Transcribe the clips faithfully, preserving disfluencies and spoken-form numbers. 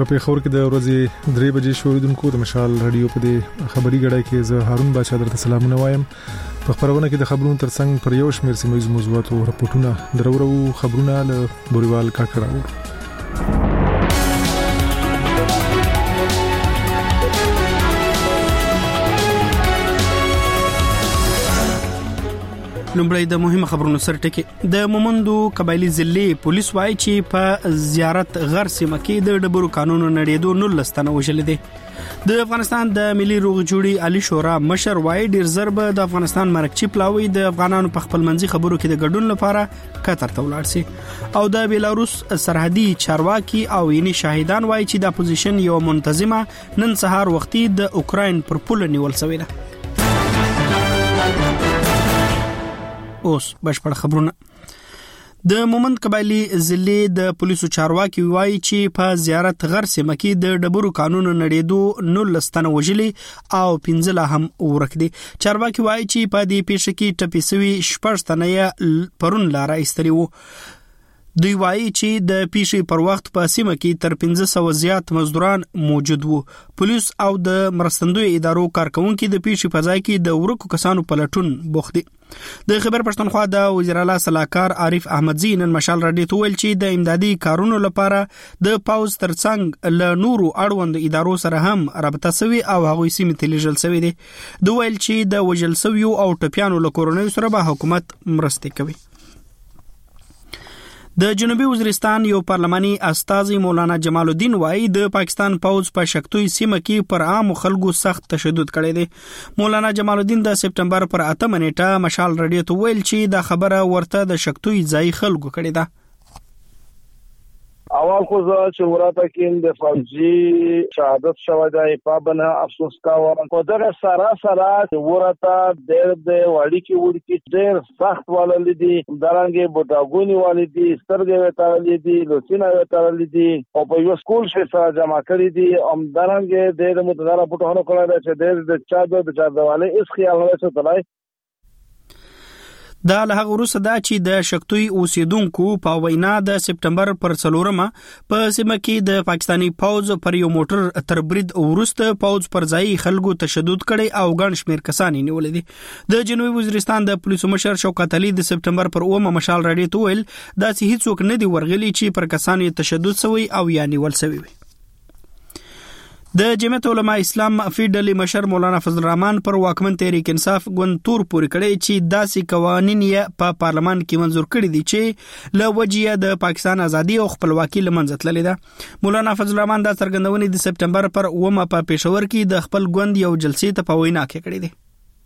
په پیښور کې د ورځې درې بجې شوریدونکو د مشال رادیو په دې خبري غړای کې زه هارون بادشاہ درته سلامونه وایم. په خبرونه کې د خبرونو ترڅنګ پر یو شمېر سیمه ییز موضوعات او راپورټونه درورو خبرونه له بوريوال کاکړه. لومړی د مهمه خبرونو سرټکی. د مومندو قبایلی ضلع پولیس وایي چې په زیارت غر سیمه کې د ډبرو قانون نړیدو نولس تنه وژل دي. د افغانستان د ملي روغجوړي علي شورا مشر وایي ډیر ضرب د افغانستان مرکچی پلاوی د افغانانو په خپل منځي خبرو کې د ګډون لپاره قطر ته ولاړ سي. او د بیلاروس سرحدي چارواکي او یعنی شاهدان وایي چې د اپوزیشن یو منتظمه نن سهار وختي د اوکراین پر پول نیول شوې ده. اوس بشپړ خبرونه. د مومند قبایلی ضلع د پولیسو چارواکي وایي چې په زیارت غر سیمه کې د ډبرو قانون نړیدو نولس تنه وژلي او پنځه لا هم ورک دي. چارواکي وایي چې په دې پیښه کې ټپي شوي شپږ تنه یې پرون لاره ایستلي وو. دوی وایي چې د پیښې پر وخت په سیمه کې تر پنځه سوه زیات مزدوران موجود وو. پولیس او د مرستندوی ادارو کارکونکو د پیښې په ځای کې د ورکو کسانو په لټون بوخت دي. د خبر پښتونخوا د وزیر اعلی صلاحکار عارف احمدزی نن مشال رادیو ته ویل چې د امدادي کارونو لپاره د پاوز ترڅنګ له نورو اړوند ادارو سره هم رابطه شوی او هغوی سیمه ته لیږل شوی دي. دوی ویل چې د وژل شویو او ټپیانو له کورونو سره به حکومت مرسته کوي. د جنوبي وزیرستان یو پارلماني استازي مولانا جمال الدین وایي د پاکستان پوز په شکتوي سیمه کې پر عام خلکو سخت تشدد کړی دی. مولانا جمال الدین د سپټمبر پر اتمه نیټه مشال رادیو ته ویل چې د خبره ورته د شکتوي ځای خلکو کړی ده. اول خو زه چې وراته کې د فوجي شهادت شوی دی په بنا افسوس کاوه. خو دغه سره سره ورته ډېر د وړي کې وړي کې ډېر سخت ولل دي. درنګي بوټاګونی ولل دي، سترګې وتاړلې دي، لوسینه وتاړلې دي او په یو سکول کې سره جمع کړی دي. ام درنګي ډېر متدارا بوټونه کړل چې ډېر د چا د چا دیواله اس خیال نه ستلای. دا له هغه وروسته دا چې د شکتوي اوسیدونکو په وینا د سپټمبر پر څلورمه په سیمه کې د پاکستانی پوز پر یو موټر تر برید وروسته پوز پر ځای خلکو تشدد کړي او ګڼ شمېر کسان یې نیولې دي. د جنوبي وزیرستان د پولیسو مشر شوکت علي د سپټمبر پر اومه مشال رادیو ته ویل دا چې هیڅوک نه دی ورغلي چې پر کسان یې تشدد شوی او یا نیول شوی وي. د جمعیت علماء اسلام فیډلی مشر مولانا فضل الرحمن پر واکمن تحریک انصاف ګوند تور پورې کړی چې داسې قوانین یې په پارلمان کې منزور کړی دي چې له وجې د پاکستان ازادي او خپلواکي لمنځه تللې ده. مولانا فضل الرحمن دا څرګندونې د سپټمبر پر اومه په پېښور کې د خپل ګوند یو جلسې ته په وینا کې کړې دي.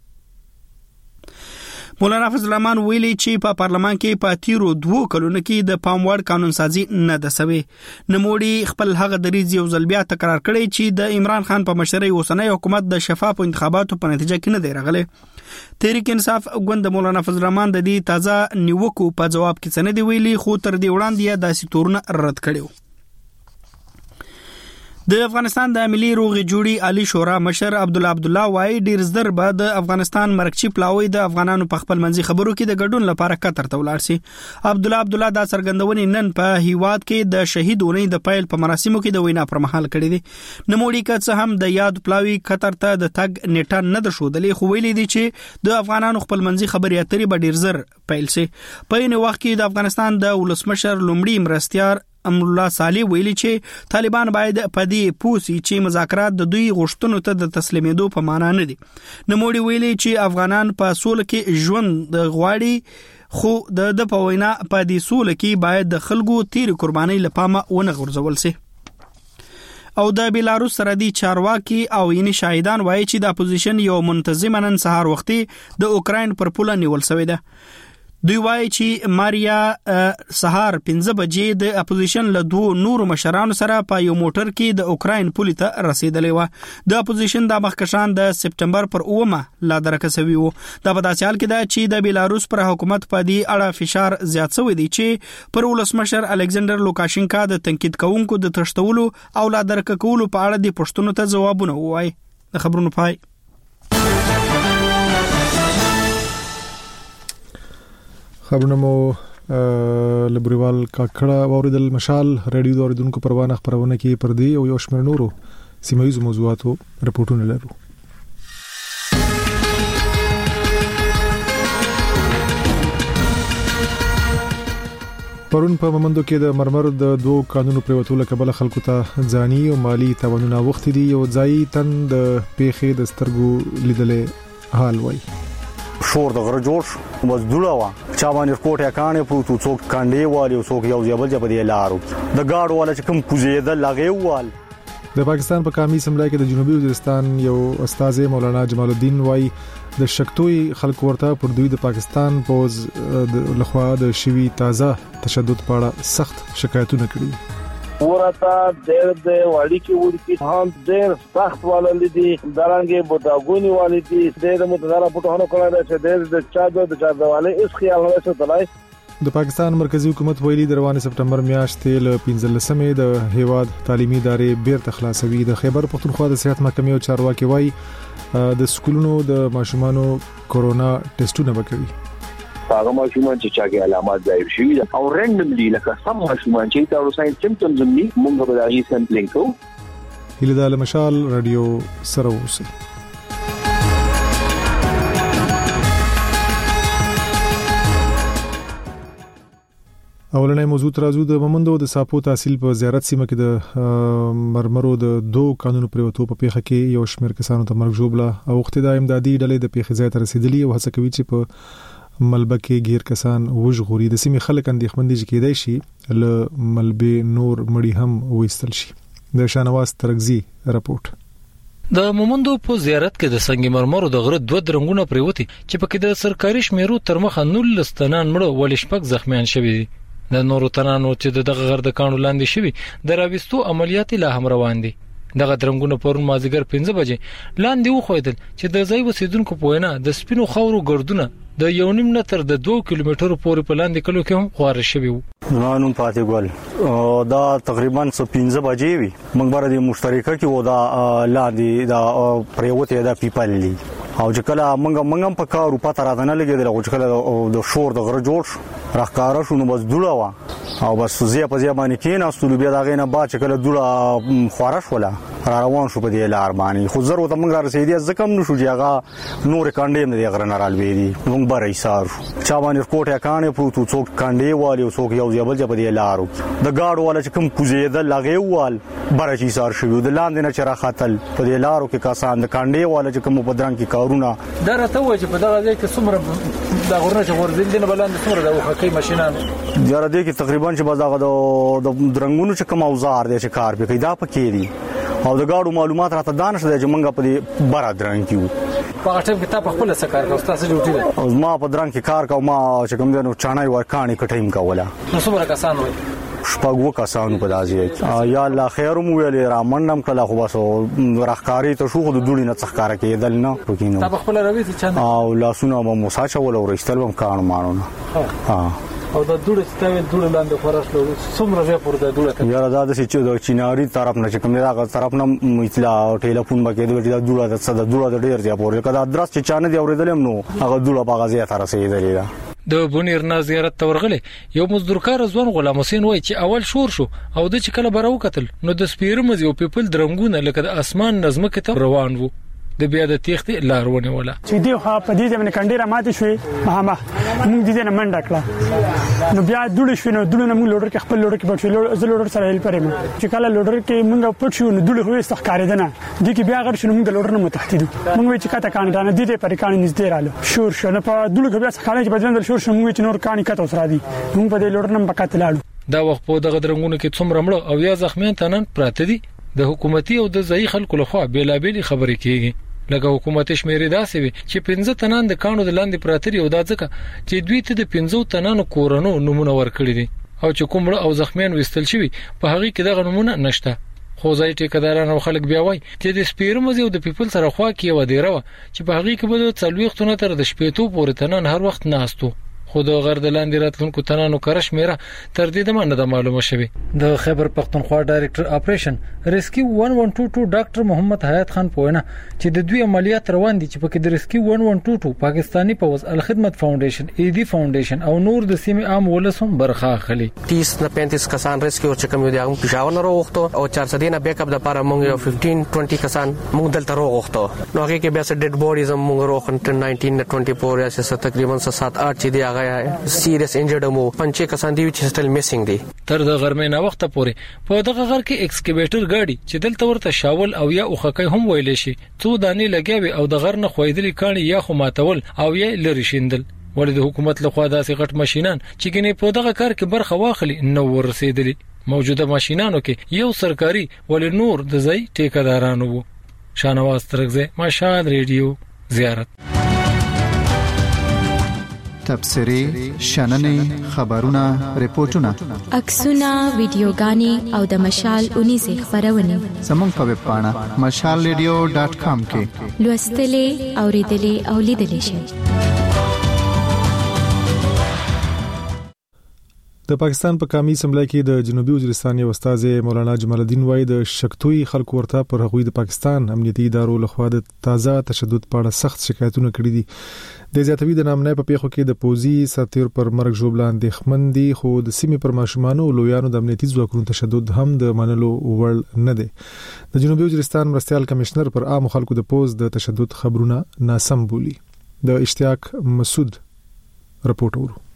مولانا فضل الرحمن ویلي چې په پارلمان کې په تیرو دوو کلونو کې د پاموړ قانون سازي نه ده سوي. نوموړي خپل هغه دریځ یو ځل بیا تکرار کړی چې د عمران خان په مشرۍ اوسنۍ حکومت د شفافو انتخاباتو په نتیجه کې نه دی راغلی. تحریک انصاف ګوند مولانا فضل الرحمن د دې تازه نیوکو په جواب کې څه نه دی ویلي، خو تر دې وړاندې یې داسې تورونه رد کړي. د افغانستان د ملي روغجوړي علي شورا مشر عبد الله عبد الله وایي ډیر زر به د افغانستان مرکچی پلاوی د افغانانو په خپل منځي خبرو کې د ګډون لپاره قطر ته ولاړ سي. عبد الله عبد الله دا څرګندونې نن په هیواد کې د شهید اونۍ د پیل په مراسمو کې د وینا پر مهال کړې دي. نوموړي که هم د یاد پلاوی قطر ته د تګ نیټه نه ده ښودلې، خو ویلي دي چې د افغانانو خپل منځي خبرې اترې به ډیر زر پیل سي. په یوه وخت کې د افغانستان د ولسمشر لومړي مرستیار امر الله صالح ویلي چې طالبان باید په دې پوسي چې مذاکرات د دوی غوښتنو ته د تسلیمېدو په معنا نه دي. نوموړي ویلي چې افغانان په سوله کې ژوند غواړي، خو د د په وینا په دې سوله کې باید د خلکو تیر قرباني لپاره ونه غورځول شي. او د بیلاروس سرحدي چارواکي او یعنی شاهدان وایي چې د اپوزیشن یو منتظم نن سهار وختي د اوکراین پر پوله نیول شوی ده. دوی وایي چې ماریا سهار پنځه بجې د اپوزیشن له دوه نورو مشرانو سره په یو موټر کې د اوکراین پولې ته رسیدلې و. د اپوزیشن د مخکشان د سپټمبر پر اومه لا درکه شوي وو. دا په داسې حال کې ده چې د بیلاروس پر حکومت په دې اړه فشار زیات شوی دی چې پر ولسمشر الکساندر لوکاشینکا د تنقید کوونکو د تښتولو او لا درکه کولو په اړه د پوښتنو ته ځوابونه ووایي. د خبرونو پای. خبرونه مو لبریوال کاکړه اوریدل مشال رادیو دوردونکو پروانه خبرونه کې پر دی او یو شمېر نورو سیمایي موضوعاتو رپورټونه لرو. پرون په ممندو کې د مرمر د دوه قانونو پریوتو لکبل خلکو ته ځاني او مالی تاوانونه وخت دي او ځای تن د پیخې د سترګو لیدلې حال وای. شور د غره جوړ مزدوله وا چا باندې کوټه کانې پروتو څوک کاندې والي او څوک یو ځبل جبدي لارو د گاډ والا چې کوم کوزیدل لغې وال. د پاکستان په قومي اسمبلی کې د جنوبي وزیرستان یو استاد مولانا جمال الدین وای د شکتوي خلکو ورته پر دوی د پاکستان پوز د لخوا د شوی تازه تشدد په اړه سخت شکایتونه کړي. ورته د د وړي کې وړي هم ډېر سخت والدي درانګي بوتاګونی والدي د متدارا پټونو کړه چې د چا د چا دواله اس خیال نه ستلای. د پاکستان مرکزی حکومت ویلي د روانه سپټمبر میاشتې ل پنځلسمې د هیواد تعلیمي ادارې بیرته خلاصوي. د خیبر پختونخوا د صحت محکمې او چارواکي وایي د سکولونو د ماشومانو کورونا ټیسټونه وکړي. هغه ماشومان چې چاګه علامات ظاهر شي او رینډملی لکه سم ماشومان چې تاسو ساين سیمپټمز هم موږ به دغه سیمپلینګ کوو. هله د مشال رادیو سره اوسئ. اولنې موضوع ترازو د ممندو د ساپو تحصیل په زیارت سیمه کې د مرمرو د دوه قانونو پریوتو په پیخه کې یو شمېر کسانو ته مرګ ژوبله او وخت د امدادي ډلې د پیخه ځای ته رسیدلی او هڅه کوي چې په ملبه کې غیر کسان وژغوري. د سیمې خلک اندېښمن دي چې کېدای شي له ملبه نور مړی هم وېستل شي. د شانواز ترغزي رپورټ. د مومندو په زیارت کې د سنگ مرمرو د غره دوه درنګونه پریوتي چې پکې د سرکاري شمیرو تر مخه نول لستنان مړه ولې شپږ زخمیان شوي دي. د نورو تنانو چې دغه غر د کانو لاندې شوي د راوستو عملیات لا هم روان دي. دغه درنګونه پرون مازیګر پنځه بجې لاندې وخویدل چې د ځای وسیدونکو په وینا د سپینو خاورو ګردونه د یو نیم نتر د دوه کیلومترو پورې په لاندې کلو کې هم خوار شوي وو. نو پاتې ګل دا تقریبا پنځه بجې وي موږ بر د مشترکه کې و دا لاندې دا پریوته دا پیپل دي او چې کله موږ موږ په کارو پته راځنه لګیدل او چې کله د شور د غره جوړ راخکارا شونه بس دوله وا او بس زیه په زیه باندې کېنا ستوري بیا دا غینه با چې کله دوله خورش ولا را روان شو په دې لار باندې خو ضرورت موږ را رسیدي ځکه نو شو جګه نور کاندې نه دی غره نه رالوي دي موږ بر ایثار چا باندې کوټه کانې پروتو څوک کاندې والي او څوک یو ځبل جبل دی لارو د گاډ والا چې کوم کوزیدل لغې وال بر چی سار شو د لاندې نه چر خاتل په دې لارو کې کسان د کاندې والا چې کوم بدرنګ کې کارونه درته و چې په دغه ځای کې څومره دا غورنه چې ورزین دي نه بلاندې څومره د وخکې ماشينان یاره دې کې تقریبا چې بازار د درنګونو چې کوم اوزار دي چې کار به کوي دا پکې دي او د گاډو معلومات راته دانش دی چې منګه په دې بار درنګ کیو په ټیم کې تاسو خپل څه کار کوئ تاسو ډیوټي ده او ما په درنګ کې کار کوم ما چې کوم دنو چانای ورکانې کټیم کوله نو څومره کسان وي شپږو کسانو په دازي یا الله خیر مو ویلې را منډم کله خو بس راخکاری ته شو د دوړي نه څخکاره کېدل نه پکینو تاسو خپل روي چې چانه او لاسونه مو مساچ ول او رښتل هم کار مانو نه ها او د دوړې ستوي دوړې لاندې خوراشلو څومره ځای پر د دوړې یا دا د چې د چیناري طرف نه چې کوم دا طرف نه اطلاع ټلیفون باندې د دوړه د صد دوړه د ډیر ځای پر کدا درس چې چانه دی اوریدل نو هغه دوړه باغ ځای تر رسیدلې د بونیر نه زیارت تورغله یو مزدورکار ځوان غلام حسین وای چې اول شور شو او د چې کله براو قتل نو د سپیرمز یو پیپل درنګونه لکه د اسمان نظم کې ته روان وو د بیا د تیختې لارونه ولا چې دی خو په دې ځمنه کندې را ماته شوې مهما موږ دې نه منډه کړه نو بیا دوړې شو نو دوړې نه موږ لوډر کې خپل لوډر کې پټ شو زه لوډر سره هیل پرېم چې کله لوډر کې موږ پټ شو نو دوړې هوې استخکارې ده نه دې کې بیا غړ شو موږ د لوډر نه متحدو موږ چې کاته کان نه دې پرې کان نږدې رااله شور شو نو په دوړې کې بیا څخه چې بدل شور شو موږ چې نور کانی کته وسره دي موږ په دې لوډر نه پکات لاړو دا وخت په دغه درنګونو کې څومره مړ او یا زخمیان تنن پراته دي د حکومتي او د ځای خلکو لخوا بیلابېلي خبرې کیږي لکه حکومت شمیرې داسې وي چې پنځه تنان د کانو د لاندې پراتري او دا ځکه چې دوی ته د پنځو تنانو کورونو نمونه ورکړي دي او چې کومړه او زخمیان وستل شوی په هغه کې دغه نمونه نشته خو ځای ټیکداران او خلک بیا وای چې د سپیرمز یو د پیپل سره خوا کې و دی راو چې په هغه کې به څلوي ختونه تر د شپېتو پورې تنان هر وخت ناستو خو د غر د لاندې راتلونکو تنانو کرش میره تر دې د مننه معلومه شوه. د خیبر پختونخوا ډایریکټر اپریشن ریسکیو یک یک دو دو ډاکټر محمد حیات خان پوینه چې د دوی عملیات روان دي چې پکې د ریسکیو یک یک دو دو پاکستانی پوز الخدمت فاونډیشن ایدی فاونډیشن او نور د سیمې عام ولسم برخه اخلي. तीस نه پینتیس کسان ریسکیو چې کوم دي هغه پېښور نه راوغختو او چهارصد نه بیک اپ د لپاره موږ یو پندرہ بیس کسان موږ دلته راوغختو. نو هغه کې بیا څه ډیډ بوډیز موږ راوغختو انیس نه چوبیس یا څه تقریبا سات آٹھ چې دی هغه سیریس انجرډ مو پنځه کسان دی چې سټل میسنګ دي. تر د غرمې نه وخت پورې په دغه غر کې ایکسکیویټر گاډي چې دلته ورته شاول او یا اوخکای هم ویل شي څو دانې لګیاوي او د غر نه خویدلې کاني یا خو ماتول او یا لری شیندل. ولې د حکومت لخوا داسې غټ ماشينان چې ګنې په دغه کار کې برخه واخلي نو ورسېدلي. موجوده ماشينانو کې یو سرکاري ولې نور د ځای ټیکدارانو وو. شانواز ترغزه ماشاد ریډیو زیارت. تبصرې شننې خبرونه ریپورتونه عکسونه ویډیوګانې او د مشال اونیزه خبرونه زموږ په ویب پاڼه مشال ریډیو ډاټ کام کې لوستلې اوریدلې او لیدلې شئ. د پاکستان په قومي اسمبلی کې د جنوبي وزیرستان یو استاد مولانا جمال الدین وای د شکتوي خلکو ورته پر هغوی د پاکستان امنیتي ادارو لخوا د تازه تشدد په اړه سخت شکایتونه کړي دي. د زیاتوي د نامنې په پیښو کې د پوزي ساتیر پر مرګ جوړبلان د خمندي خو د سیمې پر ماشومانو او لویانو د امنیتي ځواکونو تشدد هم د منلو وړ نه دی. د جنوبي وزیرستان مرستيال کمشنر پر عام خلکو د پوز د تشدد خبرونه ناسم بولی. د اشتیاق مسعود رپورټ ورو.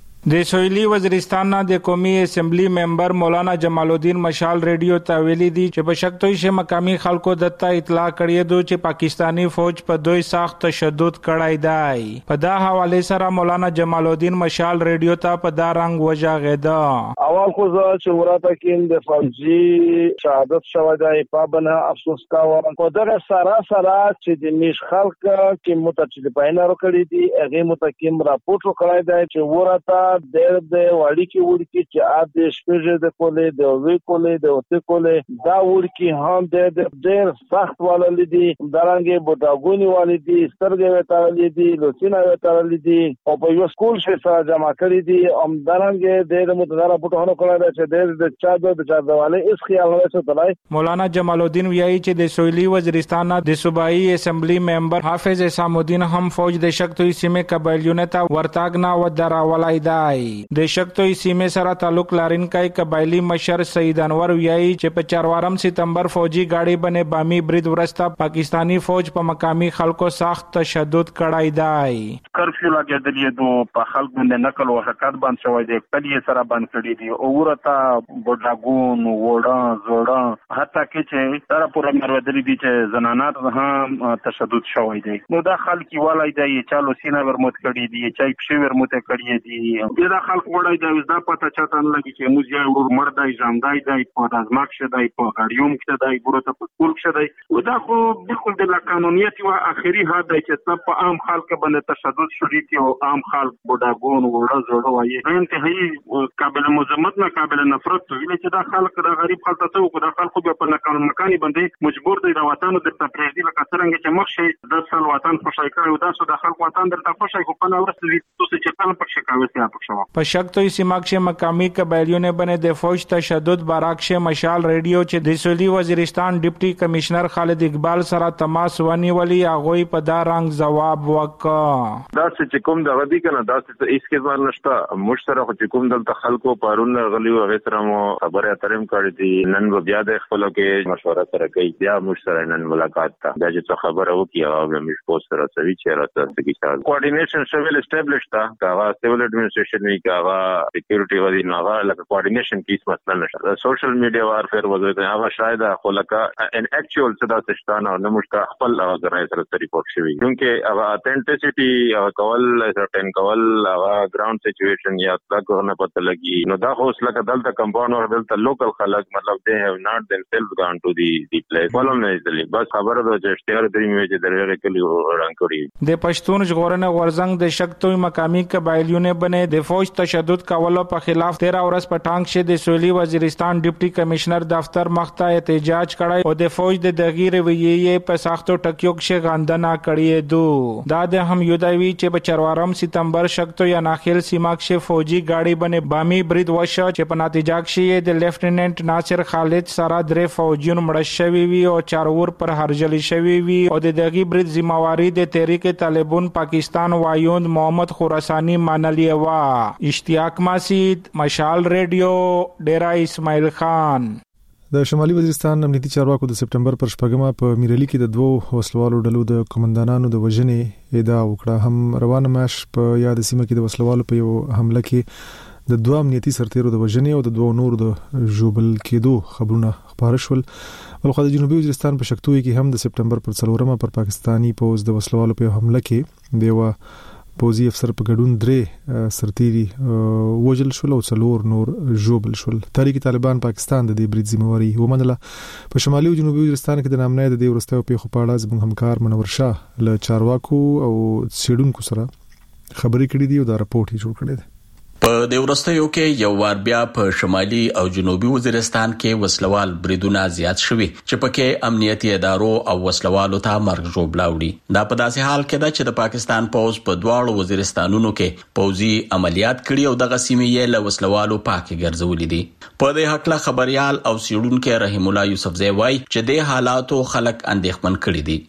د سویلی وزیرستان نه د قومي اسمبلی ممبر مولانا جمال الدین مشال ریډیو ته ویلي دي چې په شکتوي شه مقامي خلکو دته اطلاع کړې دو چې پاکستانی فوج په دوی سخت تشدد کړای دی. په دا حواله سره مولانا جمال الدین مشال ریډیو ته په دا رنگ وجاغدا. اول خو زه چې وراته کې د فوجي شهادت شوه دی په بنه افسوس کاوه. په دغه سره سره چې د میش خلک کې متچې پاینارو کړی دي هغه متکیم راپورټ کړی دی چې ورته ډېر د وړي کې وړي چې اپ د شپږ د کولې د وی کولې د اوته کولې دا وړي کې هم د ډېر سخت والي دي درانګي بوډاګونی والي دي سترګې وتاړلې دي لوسینه وتاړلې دي او په یو سکول شې سره جمع کړې دي ام درانګي د متدارا پټونه کړل چې د چا د چا دیواله اس خیال وسه. مولانا جمال الدین ویایي چې د سویلی وزیرستان د صوبایي اسمبلی ممبر حافظ اسام الدین هم فوج د شکتوي سیمه قبایلیونه ته ورتاګ نه و دراولای دی. د شکتوي سیمه سره تعلق لرونکي قبایلی مشر سید انور ویایي چې په چهارم سپتمبر فوجي گاډي باندې بامي برید ورسته پاکستانی فوج په مقامي خلکو سخت تشدد کړای دی. کرفیو لګیدلې دو په خلک باندې نقل او حرکت باندې شوی دی کلی سره باندې کړی دی او ورته بوډاګون وړا زړه حتی کې چې تر پورې مرودلې دي چې زنانات هم تشدد شوی دی. نو دا خلک ولای دی چالو سینه ورموت کړی دی چې په ورموت کړی دی. دا خلک وړای دی دا پته چاته نه لګي چې موږ یو ور مردای ژوندای دی په دازماک شدای په غړیوم کې دی ګورته په کول شدای او دا خو بالکل د قانونیت او اخري حد دی چې سب په عام خلک باندې تشدد شوري او عام خلک بوډاګون وړه زړه وایي انتهایی قابل مذمت نه قابل نفرت ویل چې دا خلک د غریب خلک ته او د خلکو په قانون مکاني باندې مجبور دي د وطن د تپریدي لکه څنګه چې مخشي د څل وطن خوشای کړو دا سو د خلک وطن درته خوشای کو په نور څه څه چې په پښه کاوي څه په شکتوي سیمه کې مقامي قبایلیونه باندې د فوج تشدد باراکشه مشال ریډیو چې د سویلی وزیرستان ډیپټي کمشنر خالد اقبال سره تماس ونیولي هغه په دا رنگ جواب وکړ. دا چې کوم د غدي کنه دا چې اس کې ځان نشته مشترک چې کوم دلته خلکو پرون غلي او غیتره مو خبره اترم کړی دي نن بیا د خپل کې مشوره سره کوي بیا مشترک نن ملاقات تا دا چې خبره وکي او به مش پوسټ سره سوي چې راځي چې کوارډینیشن شویل اسټابلیش تا دا سیول ایڈمنسټریشن وی کاغه سکیورټي ودی ناغه لکه کوارډینیشن کیس مثلا نشه سوشل میډیا وارفیر وځي هغه شاید خو لکه ان اکچوال صدا تشتانه او نمشته خپل غره سره ریپورت شوی کیونکه هغه اتنټیسيټي او کول سرټن کول هغه ګراوند سچويشن یا تاسو نه پته لګي نو دا اوس لکه دلته کمپاوند او دلته لوکل خلک مطلب they have not themselves gone to the the place ولهم نه دي بس خبره ده چې اشتهار درې میوه چې دغه کلی وران کړی د پښتون ژغورنې غورزنګ د شکتوي مقامی قبایلیونه بنې د فوج تشدد کولو په خلاف تیرہ ورځ په ټانګ شه د سویلي وزیرستان ډیپټي کمشنر دفتر مخته احتجاج کړی او د فوج د دغې رویې په سختو ټکیو کې غندنه کړې دو دا د هم یودوي چې په چروارم ستمبر شکتو یا ناخیل سیما کې فوجي گاډي بنې بامي برید وشو چې په نتیجه کې د لیفټیننټ ناصر خالد سره درې فوجیون مړ شوي وي او چارور پر هرجلی شوي وي او د دغې برید ذمہواری د تحریک طالبان پاکستان وایوند محمد خراسانی منلی وا اشتیاق ماسید مشال ریډیو ډیرا اسماعیل خان. د شمالي وزیرستان امنیتي چارواکو د سپټمبر پر شپږمه په میرلی کې د دوو وسلوالو ډلو د کمانډانانو د وژنې ادعا وکړه. هم روانه ماش په یاد سیمه کې د وسلوالو په یو حمله کې د دوه امنیتي سرتیرو د وژنې او د دوه نورو د ژوبل کېدو خبرونه خبر شول. بلخو د جنوبي وزیرستان په شکتوي کې هم د سپټمبر پر څلورمه پر پاکستانی پوز د وسلوالو په حمله کې دیوا پوزي افسر په ګډون درې سرتيري وژل شول او څلور نور ژوبل شول. تحریک طالبان پاکستان د دې برید ذمہواری ومنله. په شمالي او جنوبي وزیرستان کې د نامنۍ د دې ورستیو په خو پاړه زموږ همکار منور شاه له چارواکو او سیډونکو سره خبرې کړې دي او دا راپورټ یې جوړ کړی دی. په د ورستیو کې یو وار بیا په شمالي او جنوبي وزیرستان کې وسلوال بریدونه زیات شوي چې پکې امنیتي ادارو او وسلوالو ته مرګ ژوبلا وړي. دا په داسې حال کې ده چې د پاکستان پوز په دواړو وزیرستانونو کې پوزي عملیات کړي او دغه سیمې یې له وسلوالو پاکې ګرځولې دي. په دې حق خبريال او سیډونکو رحیم الله یوسفزی وایي چې د حالاتو خلک اندېښمن کړي دي.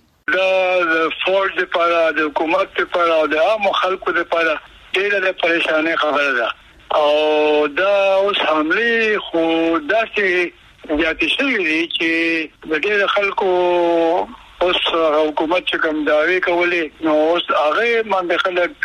د فورس لپاره د حکومت لپاره د عام خلکو لپاره ډېره د پریشانې خبره ده او دا اوس حمله خو داسې زیاتې شوې دي چې د ډېر خلکو اوس حکومت چې کوم داوی کولې نو اوس هغه باندې خلک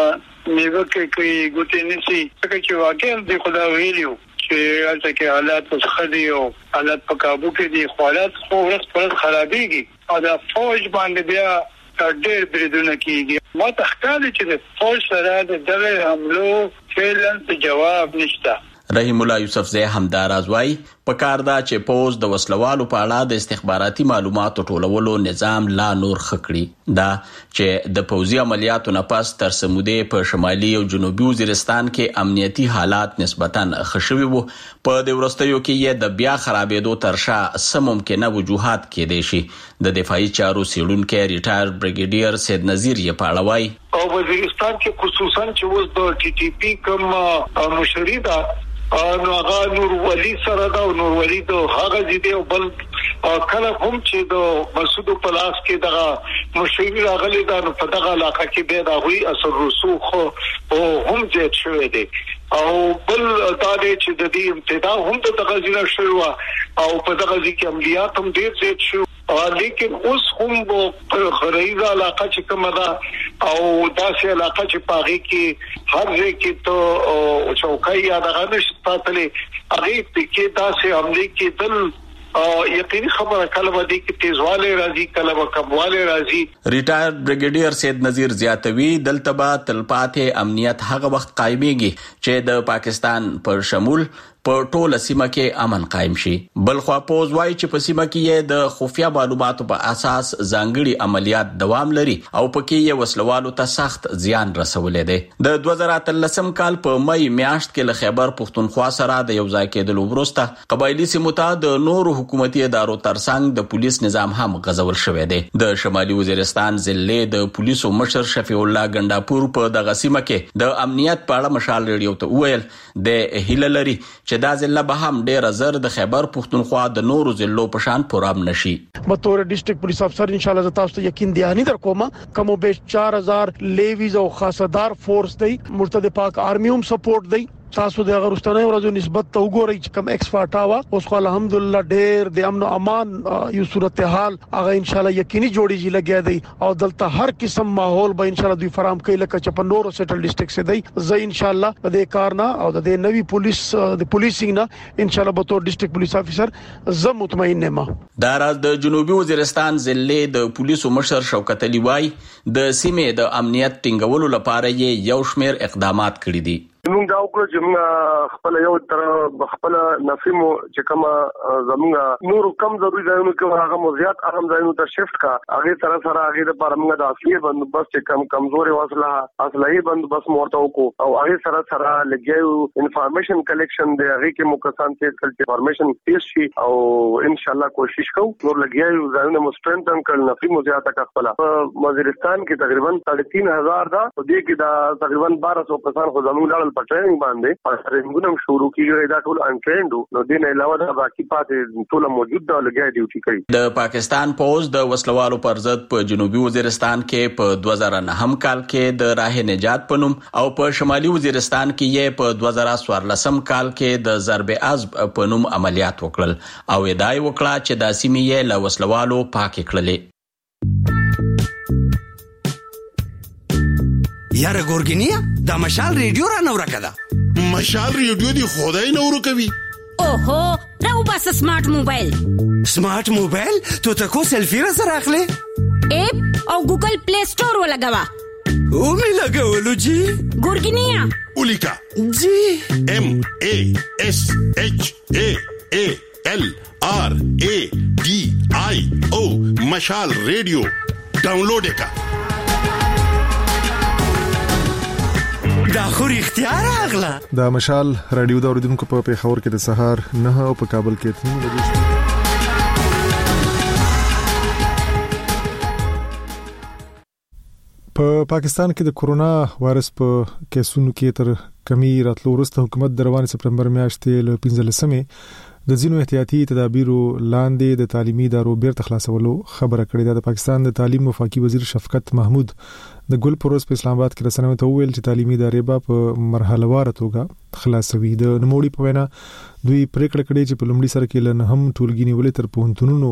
نیوکه کوي ګوتې نشي چې واقعا د خدا ویلو چې هلته کې حالات اوس خدي او حالات په کابو کې دي حالات خو ورځ پر ورځ خرابېږي او دا فوج باندې بیا ډېر بریدونه کیږي. ما تخکاله چې د فوج سره د دغه حملو فعلا جواب نشته. رحیم الله یوسفزی همداراز وایي په کار دا چې پوز د وسلوالو په اړه د استخباراتي معلوماتو ټولولو نظام لا نور خکړي. دا چې د پوزي عملیاتو نه پس تر سمودې په شمالي او جنوبي وزیرستان کې امنیتي حالات نسبتاً خښوي وو. په د ورستیو کې یې د بیا خرابېدو ترشا سم ممکنه وجوهات کېدای شي. د دفاعي چارو سیډونکو ریټایر بریګیډیر سید نذیر یې پاړه وایي او وزیرستان کې خصوصاً چې اوس د ټي ټي پی کوم مشري ده نو هغه نور ولی سره دا نور ولی د هغه دې او بل کله هم چې د مسعود پلاس کې دغه مشري راغلي دا نو په دغه علاقه کې به دا وی اثر رسوخ او هم زیات شوی دی او بل دا دې چې د دې ابتدا هم د تغذیه شوی او په دغه ځکه عملیات هم ډیر زیات شو لیکن اوس هم په خریزه علاقه چې کومه ده او داسې علاقه چې پاغي کې هر ځای کې ته چوکۍ یا دغه نشته هغه کې داسې عملي کې دل یقیني خبره کلمه دي کې تیزواله راځي کلمه کمواله راځي. ریټایر بریګیډیر سید نذیر زیاتوي دلته به تلپاتې امنیت هغه وخت قایميږي چې د پاکستان پر شمول په ټوله سیمه کې امن قائم شي. بلخو پوز وایي چې په سیمه کې یې د خفیا معلوماتو په اساس ځانګړي عملیات دوام لري او پکې یې وسلوالو ته سخت زیان رسولې ده. د دوه زره اتلسم کال په مې میاشت کې له خیبر پښتونخوا سره د یو ځای کېدلو وروسته قبایلی سیمو ته د نورو حکومتي ادارو ترڅنګ د پولیس نظام هم غزول شوی دی. د شمالي وزیرستان ضلع د پولیسو مشر شفیع الله ګنداپور په دغه سیمه کې د امنیت په اړه مشال ریډیو ته وویل د هیله لري چې دا ضلع به هم ډیر زر د خیبر پښتونخوا د نورو ضلعو په شان پرام نشي. به تور ډیسټریکټ پولیس افسر ان شاء الله تاسو ته یقین دیانی در کومه کوم به چار هزار لیویز او خاصدار فورس دی مرتد پاک آرمی هم سپورټ دی. تاسو د غرستانه ورځو نسبت ته وګورئ چې کوم ایکس فاټاوا اوس خو الحمدلله ډېر د امن او امان یو صورتحال هغه ان شاء الله یقیني جوړیږي لګیا دی او دلته هر قسم ماحول به ان شاء الله دوی فراهم کوي لکه چې په نورو سیټل ډیسټریکټ سي دی زه ان شاء الله د دې کار نه او د نوي پولیس د پولیسینګ نه ان شاء الله به تور ډیسټریکټ پولیس افسر زه مطمئن یم. دا راز د جنوبي وزیرستان ضلع د پولیسو مشر شوکت علي وای د سیمې د امنیت ټینګولو لپاره یې یو شمېر اقدامات کړي دي. موږ دا وکړو چې موږ خپل یو تر خپل نفیمو چې کوم زموږ نور کم ضروري ځایونو کې هغه مزيات اهم ځایونو ته شفت کا هغه سره سره هغه د لپاره موږ د اصلي بندوبست چې کم کمزوري وسله اصلي بندوبست مرته وکړو او هغه سره سره لګیو انفارمیشن کلیکشن دی هغه کې مکسان چې کل انفارمیشن پیش شي او ان شاء الله کوشش کوو نور لګیو ځایونه مو سترنتن کړل نفیمو زیاته کا خپل وزیرستان کې تقریبا تین هزار دا او دې کې دا تقریبا بارہ سو کسان خو زموږ ډول په ټریننګ باندې او ټریننګونه شروع کیږي دا ټول ان ټرینډ نو دې نه علاوه دا باقي پاتې ټول موجود دا لګیا ډیوټي کوي. د پاکستان پوز د وسلوالو پر ضد په جنوبي وزیرستان کې په دوه زره نهم کال کې د راه نجات پنوم او په شمالي وزیرستان کې یې په دوه زره څوارلسم کال کې د ضرب عزب پنوم عملیات وکړل او ادعای وکړه چې د سیمې یې له وسلوالو پاک کړلې. یاره ګورګینیا د مشال ریډیو را نور کړه. مشال ریډیو دی خدای نور کوي. اوهو راو بس سمارټ موبایل. سمارټ موبایل ته تکو سلفی را سره اخلي اپ او ګوګل پلی سٹور ولګوا او می لګولو جی ګورګینیا اولیکا جی ام ا اس اچ ا ا ال آر ا ډي آی او مشال ریډیو ډاونلوډ کا. دا خو اختیار اغلا دا مشال رادیو دا اوریدونکو په پیښور کې د سهار نه او په کابل کې تنو لګیږي. په پاکستان کې د کورونا وایرس په کیسونو کې تر کمی راتلو وروسته حکومت د روان سپتمبر میاشتې له پنځلسمې د ځینو احتیاطي تدابیرو لاندې د تعلیمي ادارو بیرته خلاصولو خبره کړې ده. د پاکستان د تعلیم وفاقي وزیر شفقت محمود د ګل پروز په اسلام آباد کې رسنیو ته وویل چې تعلیمي ادارې به په مرحله وار توګه خلاصوي. د نموړي په وینا دوی پریکړه کړې چې په لومړي سر کې له هم ټولګي نیولې تر پوهنتونونو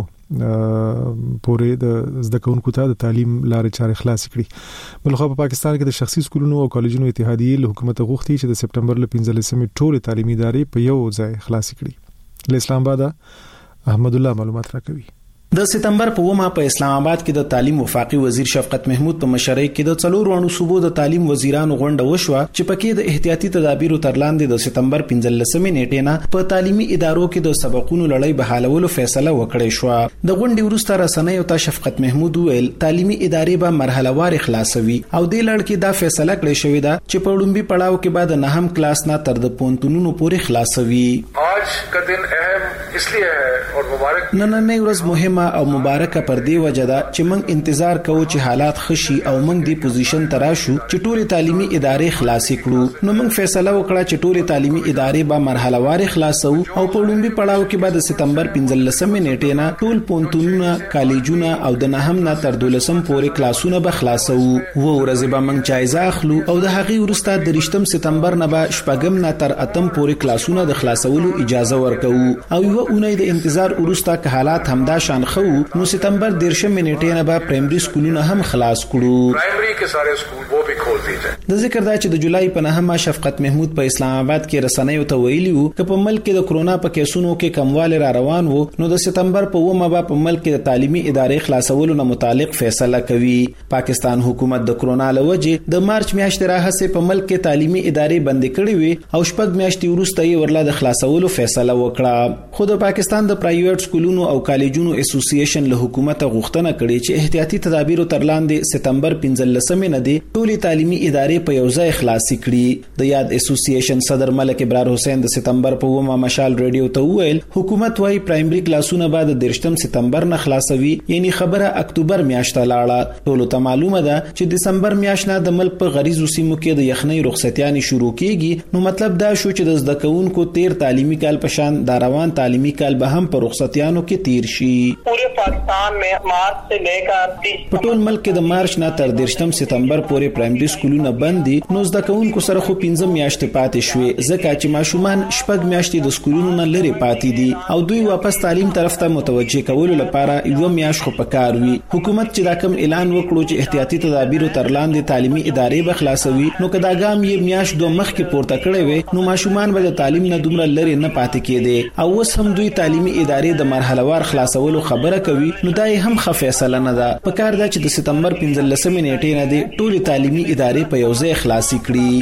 پورې د زده کوونکو ته د تعلیم لارې چارې خلاص کړي. بلخو په پاکستان کې د شخصي سکولونو او کالجونو اتحادیې له حکومت غوښتي چې د سپتمبر له پنځلسمې ټول تعلیمي ادارې په یو ځای خلاص کړي. له اسلام آباد احمد الله معلومات راکوي. د سپتمبر په ومه په اسلام آباد کې د تعلیم وفاقي وزیر شفقت محمود په مشرۍ کې د څلور وړو صوبو د تعلیم وزیرانو غونډه وشوه چې پکې د احتیاطي تدابیرو تر لاندې د سپتمبر پنځلسمې نیټې نه په تعلیمي ادارو کې د سبقونو لړۍ بحالولو فیصله وکړې شو. د غونډې وروسته رسنیو ته شفقت محمود ویل تعلیمي ادارې به مرحله وار خلاصوي او د لړ کې دا فیصله کړې شوې ده چې په لومبي پړاو کې بعد نه هم کلاس نه تر د پونتونونو پورې خلاصوي. آج کا دن اہم اس لیے ہے اور مبارک نن نه ورځ مهمه او مبارکه پر دی وجدا چې موږ انتظار کوو چې حالات خشي او موږ دی پوزیشن تراشو چې ټول تعلیمي ادارې خلاص کړو. نو موږ فیصله وکړه چې ټول تعلیمي ادارې به مرحله وار خلاصو او په لومبي پړاو کې بعد سپتمبر پنځلسمې نیټې نه ټول پونتونونه کالجونه او د نهم نه تر دولسم پورې کلاسونه به خلاصو. و ورځې به موږ جایزه اخلو او د هغې وروسته د رښتم سپتمبر نه به شپږم نه تر اتم پورې کلاسونه د خلاصولو اجازه ورکوو او یو اونۍ د انتظار وروسته که حالات همدا شان خو نو سپتمبر دیرشم نیټې نه به پرایمري سکولونه هم خلاص کړو. پرایمري کې سارے سکول وو به کھول دیجئے. د ذکر دا چې د جولای په نهمه شفقت محمود په اسلام آباد کې رسنیو ته ویلي وو چې په ملک کې د کرونا په کیسونو کې کمواله را روان وو نو د سپتمبر په ومه به په ملک کې د تعلیمي ادارې خلاصولو نه متعلق فیصله کوي. پاکستان حکومت د کرونا لوجه د مارچ میاشتې راهسه په ملک کې تعلیمي ادارې بند کړې وي او شپږ میاشتې وروسته یې ورله د خلاصولو فیصله وکړه. خو د پاکستان د پرایویټ سکولونو او کالجونو اسوسییشن له حکومت غوښتنه کړې چې احتیاطي تدابیرو تر لاندې سپتمبر پنځلسمې نه دی ټولې تعلیمي ادارې په یو ځای خلاصې کړي. د یاد اسوسییشن صدر ملک ابرار حسین د سپتمبر په ومه مشال ریډیو ته وویل حکومت وايي پرایمري کلاسونه بعد د دیرشتم سپتمبر نه خلاصوي یعنی خبره اکتوبر میاشت لاړه. ټولو ته معلومه ده چې دسمبر میاشت نه د ملک په غریزو سیمو کې د یخنۍ رخصتیانې شروع کیږي نو مطلب دا شو چې د زده کوونکو تیر تعلیمي کال په شان د روان تعلیمي کال به هم په رخصتیانو کې تیر شي. پورے پاکستان میں مارچ سے لے کر په ټول ملک کې د مارچ نه تر دیرشتم سپتمبر پورې پرایمري سکولونه بند دي نو زده کوونکو سره خو پنځه میاشتې پاتې شوې ځکه چې ماشومان شپږ میاشتې د سکولونو نه لري پاتې دي او دوی واپس تعلیم طرف ته متوجه کولو لپاره یو میاشت خو پکار وي. حکومت چې دا کوم اعلان وکړو چې احتیاطي تدابیرو تر لاندې تعلیمي ادارې به خلاصوي نو کدا ګام یې میاشت دوه مخ کې پورته کړې وي نو ماشومان به د تعلیم نه دومره لري نه پاتې کېدي او اوس هم دوی تعلیمي ادارې د مرحله وار خلاصولو خبره کوي نو دا هم ښه فیصله نه ده. په کار ده چې د سپتمبر پنځلسمې نیټې نه دی ټول تعلیمي ادارې په یو ځای خلاصې کړي.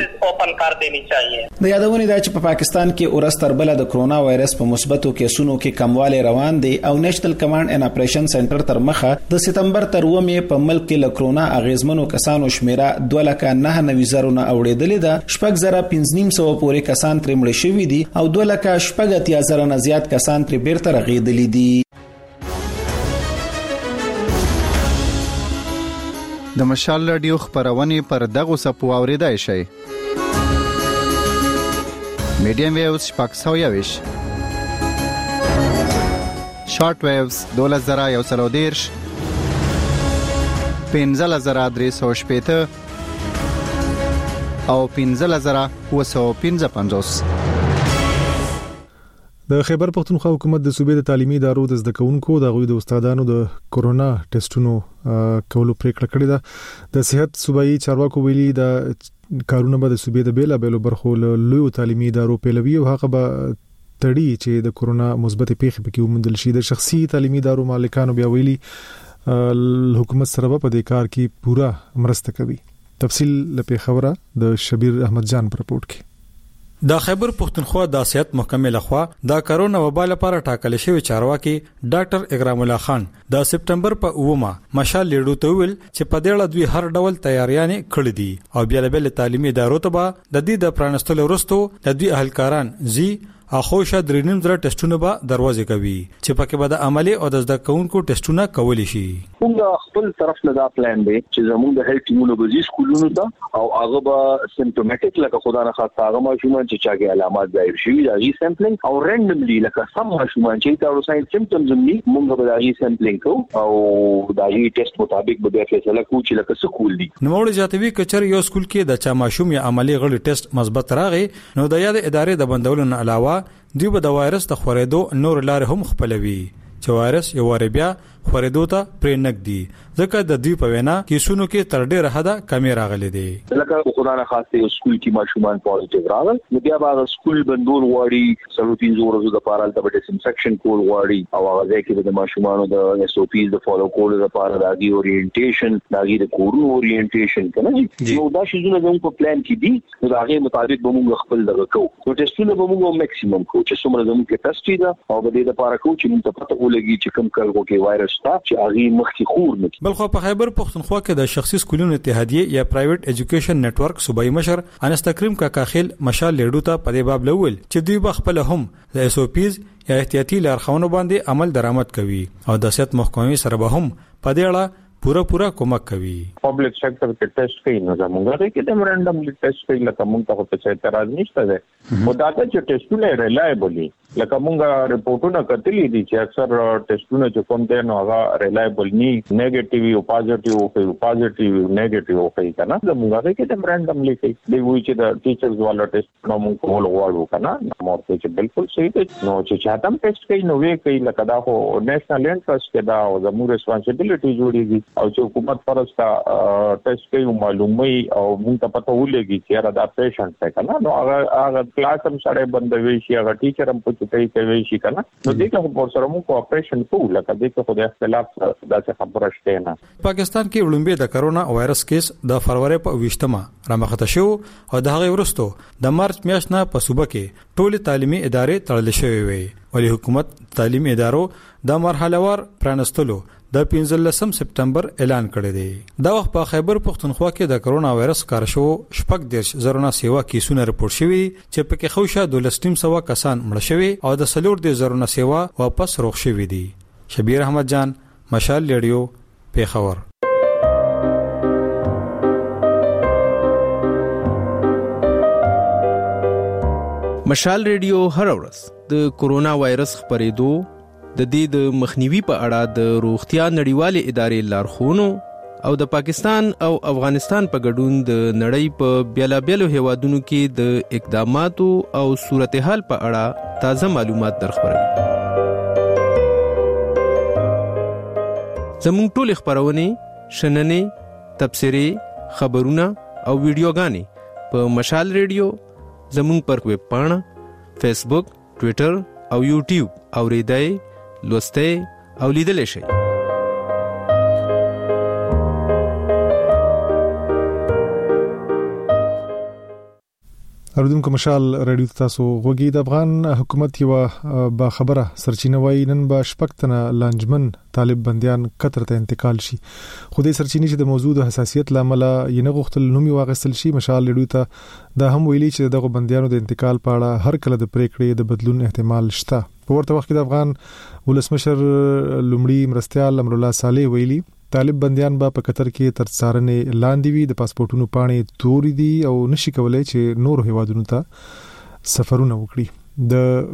फनकार देनी चाहिए। د یادونې دا چې په پاکستان کې اورس تر بل د کرونا وایرس په مثبتو کیسونو کې کمواله روان دي او نېشنل کمانډ ان اپریشن سنټر تر مخه د سپتمبر تر اومه په ملک کې له کرونا اغیزمنو کسانو شمیره دوه لکه نه نوي زرونه اوریدلې ده، شپږ زره پنځه سوه پورې کسان تر مړ شوي دي او دوه لکه شپږ اتیا زره نه زیات کسان تر بیرته رغیدلي دي. د مشال رادیو خبرونه پر دغه سپو اوریدای شي. میډیم ویوز شپږ سوه یویش، شارټ ویوز دوله زره یو سل او دېرش، پنځه زره درې سوه شپېته او پنځه زره اووه سوه پنځه پنځوس. د خیبر پختونخوا حکومت د صوبې د تعلیمي ادارو د زده کوونکو د غوي د استادانو د کورونا ټیسټونو کولو پریکړه کړې ده. د صحت صوبایي چارواکو ویلي د کارونه به د صوبې د بیلا بیلو برخو له لوی تعلیمي ادارو پیلوي او هغه به تړي چې د کورونا مثبت پیښې پکې ومندل شي. د شخصي تعلیمي ادارو مالکانو بیا ویلي حکومت سره په دې کار کې پورا مرسته کوي. تفصیل لپاره خبره د شبیر احمد جان پر رپورت کې. د خیبر پختونخوا د صحت محکمې لخوا د کرونا وبا لپاره ټاکل شوی چارواکي ډاکټر اکرام الله خان د سپتمبر په اومه مشال لیډو ته ویل چې په دې اړه دوی هر ډول تیاریانې کړې دي او بیا له بل تعلیمي ادارو ته به د دې د پرانستلو وروسته د دوی اهلکاران زی اخوشه درینم زره ټیسټونه به دروازه کوي چې پکې به د عملی او د زده کوونکو ټیسټونه کولی شي. موږ خپل طرف نه دا پلان دی چې زموږ د هیلث ټیمونو به زی سکولونو ته او هغه به سیمپټومټیک لکه خدای نه خاصه هغه ماشومان چې چاګه علامات ظاهر شي دا غي سیمپلینګ او رینډملی لکه سم ماشومان چې تاسو ساين سیمپټمز ني موږ به دا غي سیمپلینګ کو او دا غي ټیسټ مطابق به فیصله کوو چې لکه سکول دي. نو موږ جاتوي کچر یو سکول کې د چا ماشوم یا عملی غړي ټیسټ مثبت راغی نو د یاد ادارې د بندولو نه علاوه دوی به د وایرس د خورېدو نور لارې هم خپلوي چې وایرس یو واره بیا خورېدو ته پرې نګدي ځکه د دوی په وینا کیسونو کې تر ډېره حده کمی راغلي دي. لکه خدای نه خاصه یو سکول کې ماشومان پوزټیو راغل نو بیا به سکول بندول غواړي سلو پنځه ورځې د پاره د ډیسینفیکشن کول غواړي او هغه ځکه چې د ماشومانو د اس او پیز د فالو کول لپاره د اګي اورینټیشن د اګي د کورونو اورینټیشن کنه نو دا شیزونه زموږ په پلان کې دي نو هغه مطابق به موږ خپل دغه کوو نو ټیسټونه به موږ میکسیمم کوو چې څومره زموږ کې ټیسټ دي او به د لپاره کوو چې موږ ته پته ولګي چې کوم کلګو کې وایرس تا چې هغه مخکې خور نه. بلخو په خیبر پختونخوا کې د شخصي سکولونو اتحادیه یا پرایویټ ایجوکیشن نتورک صوبایي مشر انستکریم کاکاخیل مشال لیډو ته په دې باب لول چې دوی به خپل هم د اس او پیز یا احتیاطي لارښوونو باندې عمل درآمد کوي او د صحت محکمې سره به هم په دې اړه پورا پورا کومک کوي. پبلک سېکټر کې ټیسټ کوي نو زموږ کې د رانډملی ټیسټ کوي لکه موږ ته په څه اعتراض نشته ده خو دا چې ټیسټونه ریلایبلی لکه موږ ریپورتونه کتلې دي چې اکثر ټیسټونه چې کوم دي نو هغه ریلایبل ني نیگیټیو او پوزټیو او پوزټیو نیگیټیو کوي کنه زموږ کې د رانډملی کوي دی وی چې د ټیچرز والا ټیسټ نو موږ کول غواړو کنه نو چې بالکل صحیح دي نو چې چاته ټیسټ کوي نو وی کوي لکه دا خو نېشنل انټرست کې دا او زموږ ریسپانسیبিলিټي جوړیږي او چې حکومت پرستا ټیسټ کوي معلومي او موږ ته پته ولګي چې دا پیشنټ څه کنه نو هغه هغه کلاس هم سره بندوي شي هغه ټیچر هم پوښتنه کوي شي کنه نو دغه په سره موږ کوآپریشن کوو لکه دغه خو د اختلاف داسې خبره شته نه. پاکستان کې وړاندې د کرونا وایرس کیس د فروری په ویشتمه رامخته شو او د هغه وروسته د مارچ میاشت نه په صوبه کې ټول تعلیمي ادارې تړل شوې وي ولی حکومت تعلیمي ادارو د مرحله وار پرانستلو د پنځلسم سپتمبر اعلان کړی دی. دا وخت په خیبر پختونخوا کې د کرونا وایرس کار شو شپږ دیرش زرونه سیوا کیسونه رپورټ شوي چې پکې خوشه دولسنیم سوا کسان مړ شوي او د سلور د زرونه سیوا واپس روغ شوي دي. شبیر احمد جان مشال لیډیو پیښور. مشال ریډیو هر ورځ د کورونا وایرس خبرېدو د دې د مخنیوي په اړه د روغتیا نړیوالې ادارې لارښوونو او د پاکستان او افغانستان په ګډون د نړۍ په بیلابیلو هیوادونو کې د اقداماتو او صورتحال په اړه تازه معلومات درخبروي. زموږ ټول خبرونه شننې تبصرې خبرونه او ویډیوګانې په مشال ریډیو زموږ پر ویب پاڼه فیسبوک ټوئیټر او یوټیوب اوریدای لوسته او لیدل شي. اردوونکو مشال رادیو تاسو غوږی د افغان حکومت یو با خبره سرچینه وای نن با شپکتنه لانجمن طالب بنديان قطر ته انتقال شي خو دې سرچینې چې د موضوع د حساسیت لامل یې نه غوښتل نومي واغستل شي مشال رادیو ته دا هم ویلي چې دغه بنديانو د انتقال په اړه هر کله د پریکړې د بدلون احتمال شته په ورته وخت کې د افغان ولسمشر لومړي مرستيال امر الله صالح ویلي طالب بنديان با په قطر کې تر څارنې لاندې وي د پاسپورتونو پاڼې توري دي او نشي کولای چې نور هیوادونو ته سفرونه وکړي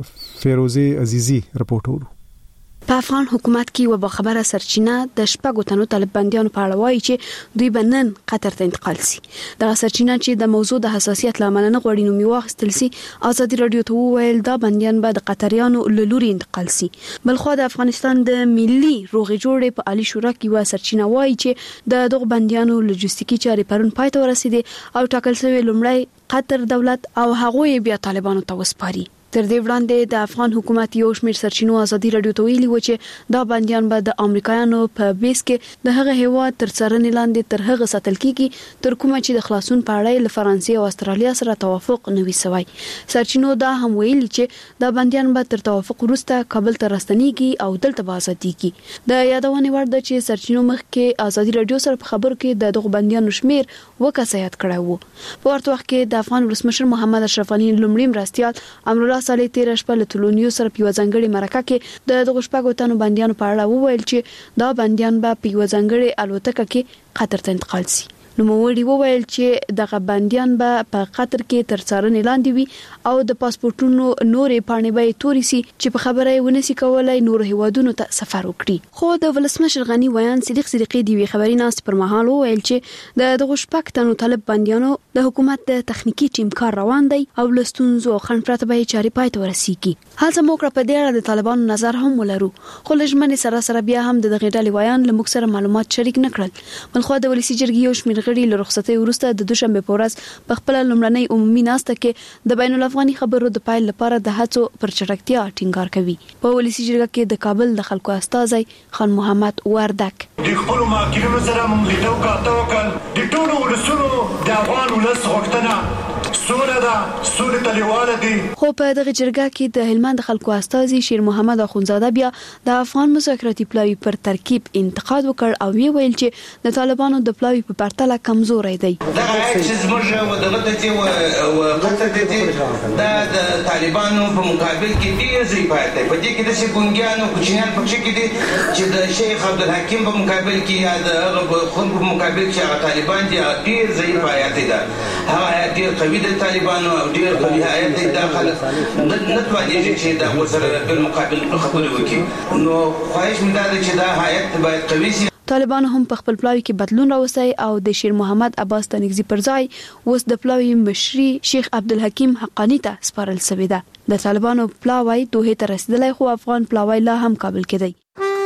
د فیروزه عزیزی رپورټ په افغان حکومت کې و به خبره سرچینه د شپږو تنو طالب بنديانو په اړه وایي چې دوی بنن قطر ته انتقال سي دا سرچینه چې د موضوع د حساسیت لامل نه غوړي نو میواخستل سي ازادي رادیو ته ویل دا بنديان به د قطریانو لوري انتقال سي بلخو د افغانستان د ملي روغې جوړې په عالی شورا کې و سرچینه وایي چې د دغه بنديانو لوجستیکي چارې پرون پای ته ورسېدي او ټاکل شوی لومړی قطر دولت او هغه بیا طالبانو ته وسپاري تر دې وړاندې د افغان حکومت یو شمېر سرچینو ازادي رادیو ته ویلي و چې دا بنديان به د امریکایانو په بیس کې د هغه هیواد تر څارنې لاندې تر هغه ساتل کیږي تر کومه چې د خلاصون په اړه له فرانسې او استرالیا سره توافق نه وي سوی سرچینو دا هم ویلي چې دا بنديان به تر توافق وروسته کابل ته راستنیږي او دلته به ازاديږي د یادونه ورده چې سرچینو مخ کې ازادي رادیو سره په خبرو کې د دغه بنديانو شمیر وکاسیات کړی وو په ورته وخت کې د افغان ولسمشر محمد اشرف غنی لومړی مرستيال امر سالي تیر شپه له تلونیو سره په ځنګړي مرکه کې د دغه شپږو تنو بنديانو په اړه وویل چې دا بنديان به په ځنګړي الوتکه کې قطر ته انتقال شي نو موړي وویل چې دغه بنديان به په قطر کې تر څارنې لاندې وي او د پاسپورتونو نورې پاڼې به توري سي چې په خبره ونسي کولای نور هیوادونو ته سفر وکړي خو د ولسمشر غنی ویان صدیق صدیقی دی خبري ناس پر مهال وویل چې د دغه شپږ تنو طالب بنديانو د حکومت د تخنیکی ټیم کار روان دی او لستونزو خن پرته به چاري پای ته ورسیږي هڅه موکړه په دې اړه د طالبانو نظر هم ولرو خو لجمنې سره سره بیا هم د دغه ډلې ویان له موږ سره معلومات شریک نکړل بلخو د ولسی جرګې یو شمېر غړي له رخصتۍ وروسته د دوشنبه په ورځ په خپل لومړنۍ عمومي ناسته کې د بین الافغاني خبرو د پایل لپاره د هڅو پر چټکتیا ټینګار کوي په ولسی جرګه کې د کابل د خلکو استازي خان محمد وردک د خپل ماکینو سره مونږ لیدو کاته وکړ د ټولو ولسونو د افغان ولس غوښتنه سوله ده سوله تلیواله دي خو په دغه جرګه کې د هلمند خلکو استازي شیر محمد اخونزاده بیا د افغان مذاکراتي پلاوی پر ترکیب انتقاد وکړ او وی ویل چې د طالبانو د پلاوی په پرتله کمزوري دی دا چې زموږ او دغه ته او قطر ته دا د طالبانو په مقابل کې ډیر ضعیف دی په دې کې د شګونګیانو کوچنیان په شکل دي چې د شیخ عبدالحکیم په مقابل کې یا د هغه خون په مقابل کې طالبان دي ډیر ضعیف آیات دي هغه ډیر قوي دي طالبانو او ډیر قوي آیات دي داخله نه توانیږي چې دا ورسره په مقابل خبرې وکړي نو خواهش مې ده چې دا آیات باید قوي شي طالبان هم په خپل پلاوی کې بدلون راوستي او د شیر محمد عباس تنگزی پر ځای اوس د پلاوی مشري شیخ عبدالحکیم حقانی ته سپارل شوی ده د طالبانو پلاوی دوه ته رسیدلی خو افغان پلاوی لا هم کابل کې دی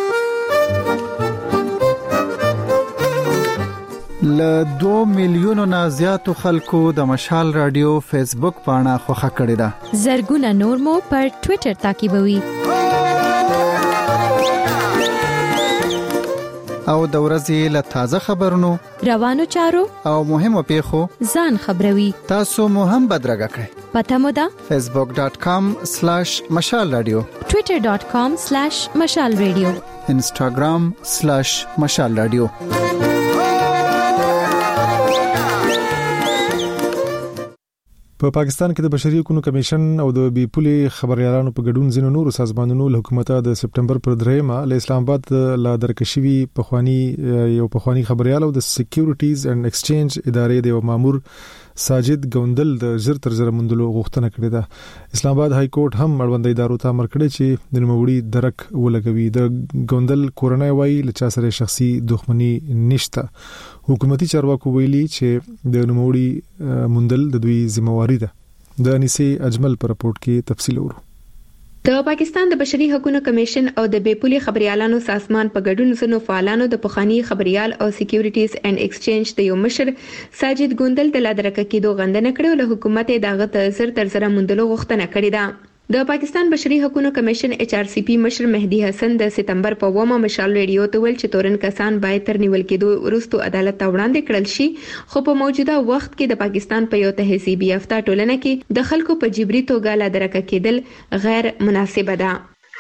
ل دو میلیونو نه زیاتو خلکو د مشال رادیو فیسبوک پاڼه خوښه کړې ده زرګونه نور مو پر ټوئیټر تعقیبوي او د ورځې له تازه خبرونو روانو چارو او مهمو پیښو ځان خبروي تاسو مو هم بدرګه کړئ پته مو ده facebook dot com slash mashal radio twitter dot com slash mashal radio instagram slash mashal radio په پا پاکستان کې د بشري حقوقو کمیشن او د بي پولي خبريالانو په ګډون ځینو نورو سازمانونو له حکومت د سپټمبر پر دریمه له اسلام آباد لا درکشوي په خواني یو په خواني خبريال او د سکیورټیز اینڈ ایکسچینج ادارې د مامور ساجد ګوندل د زر تر زر مندلو غوښتنه کړې ده اسلام آباد های کورټ هم مړوندې ادارو ته امر کړی چې د نوموړي درک ولګوي د ګوندل کورنۍ وایي لچا سره شخصي دښمنی نشته حکومتي چارواکو ویلي چې د نوموړي مندل د دوی ذمہواری ده د انیسي اجمل پر رپورت کې تفصیل ورو د پاکستان د بشري حقوقو کمیشن او د بي پولي خبريالانو سازمان په ګډون سنو فعالانو د پخوانی خبريال او سکیورټیز اینڈ ایکسچینج د یو مشر ساجد ګوندل د لادرکه کېدو غندنه کړې او له حکومت دغه تر تر سره مندلو غوښتنه کړې ده د پاکستان بشري حقوقو کمیشن ایچ آر سی پی مشر مهدی حسن د سپتمبر په اومه مشال ریډیو ته ویل چې تورن کسان باید تر نیول کېدو وروسته عدالت ته وړاندې کړل شي، خو په موجوده وخت کې د پاکستان په یو تهذیبي یافته ټولنه کې د خلکو په جبري توګه لا درکه کېدل غیر مناسبه ده.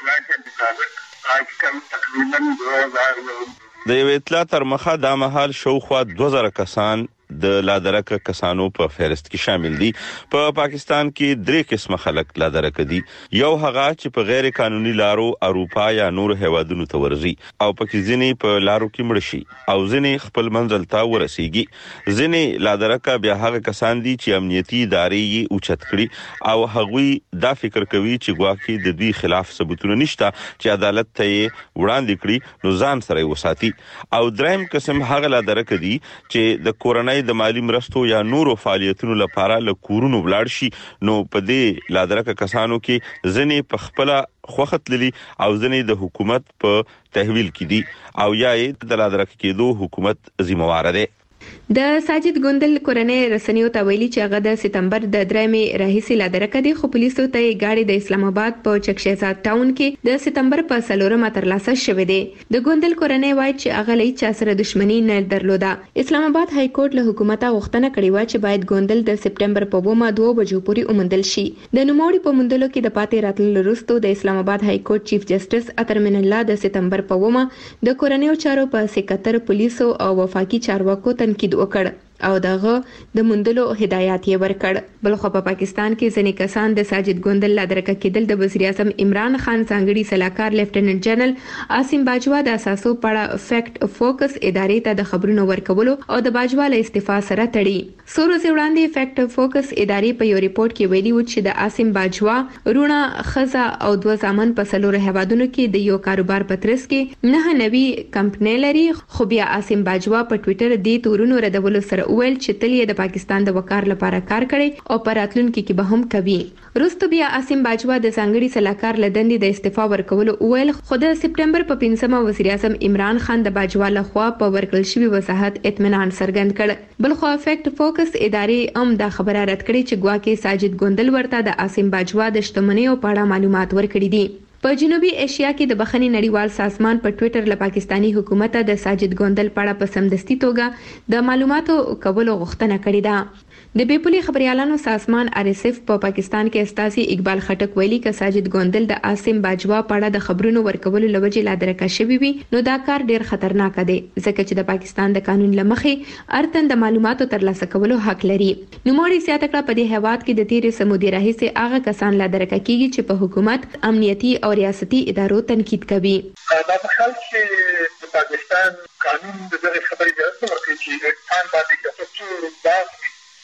د یو اطلاع تر مخه د مهال شوخوا دوه زره کسان د لادرکه کسانو په فهرست کې شامل دي. په پا پاکستان کې درې قسمه خلک لادرکه دي. یو هغه چې په غیر قانوني لارو اروپا یا نور هیوادونو ته ورځي او پکې ځینې په لارو کې مړ شي او ځینې خپل منزل ته ورسیږي. ځینې لادرکه بیا هغه کسان دي چې امنیتي ادارې یې اوچت کړي او هغوی دا فکر کوي چې ګواکې د دوی خلاف ثبوتونه نشته چې عدالت ته یې وړاندې کړي نو ځان سره وساتي. او دریم قسم هغه لادرکه دي چې د کورنۍ د مالی مرستو یا نورو فعالیتونو لپاره له کورونو بلاړ شي. نو په دې لادرکه کسانو کې ځنې په خپل خوخت للی او ځنې د حکومت په تحویل کې دي او یا د لادرکه کېدو حکومت ذمہوار دی. د ساجد ګوندل کورنۍ رسنیو ته ویلي چې هغه د سپتمبر د درېمې راهیسې لادرکه دي، خو پولیسو ته یې گاډي د اسلام آباد په چک شهزاد ټاون کې د سپتمبر په څلورمه ترلاسه شوې ده. د ګوندل کورنۍ وایي چې هغه له چا سره دښمنی نه درلوده. اسلام آباد های کورټ له حکومت غوښتنه کړې و چې باید ګوندل د سپتمبر په اومه دوه بجو پورې ومندل شي. د نوموړي په مندلو کې د پاتې راتللو وروسته د اسلام آباد های کورټ چیف جسټس اطهر من الله د سپتمبر په اومه د کورنیو چارو په سکتر پولیسو او وفاقي چارواکو تنقید وکړ او دغه د مندلو هدایت یې ورکړ. بلخو په پاکستان کې ځینې کسان د ساجد ګوندل لادرکه کېدل د وزیر اعظم عمران خان ځانګړي سلاکار لیفټیننټ جنرال عاصم باجوا د اساسو پړه فیکټ فوکس ادارې ته د خبرونو ورکولو او د باجوا له استعفا سره تړي. څو ورځې وړاندې فیکټ فوکس ادارې په یو ریپورت کې ویلي و چې د عاصم باجوا رونه خزه او دوه ځامن په څلورو هیوادونو کې د یو کاروبار په ترڅ کې نه نوي کمپنۍ لري، خو بیا عاصم باجوا په ټوئیټر دې تورونو ردولو سره ویل چې تل یې د پاکستان د وقار لپاره کار کړی او په راتلونکي کې به هم کوي. وروسته بیا عاصم باجوا د ځانګړي سلاکار لدندې د استعفا ورکولو ویل، خو د سپتمبر په پنځمه وزیر اعظم عمران خان د باجوا لخوا په ورکړل شوی وضاحت اطمینان څرګند کړ. بلخو فیکټ فوکس ادارې هم دا خبره رد کړې چې ګواکې ساجد ګوندل ورته د عاصم باجوا د شتمنیو په اړه معلومات ورکړي دي. په جنوبي ایشیا کې د بخښنې نړیوال سازمان په ټوئیټر له پاکستانی حکومت د ساجد ګوندل په اړه په سمدستي توګه د معلوماتو کولو غوښتنه کړې ده. د بیپولي خبريالانو سازمان آر اس اف په پاکستان کې استاذي اقبال خټک ویلي ک ساجد ګوندل د عاصم باجوا په اړه د خبرونو ورکولو لوجه لادرکه شوی وي نو دا کار ډیر خطرناک دی ځکه چې د پاکستان د قانون لمخې ارتن د معلوماتو ترلاسه کولو حق لري. نو موري زیاته کړه په دې هواد کې د تیرې سمودي راهیسه هغه کسان لادرکه کیږي چې په حکومت امنیتي او ریاستي ادارو تنقید کوي. دا په خل چې د پاکستان قانون د دغه خبرې اجازه ورکړي چې انسان باندې د څو باندې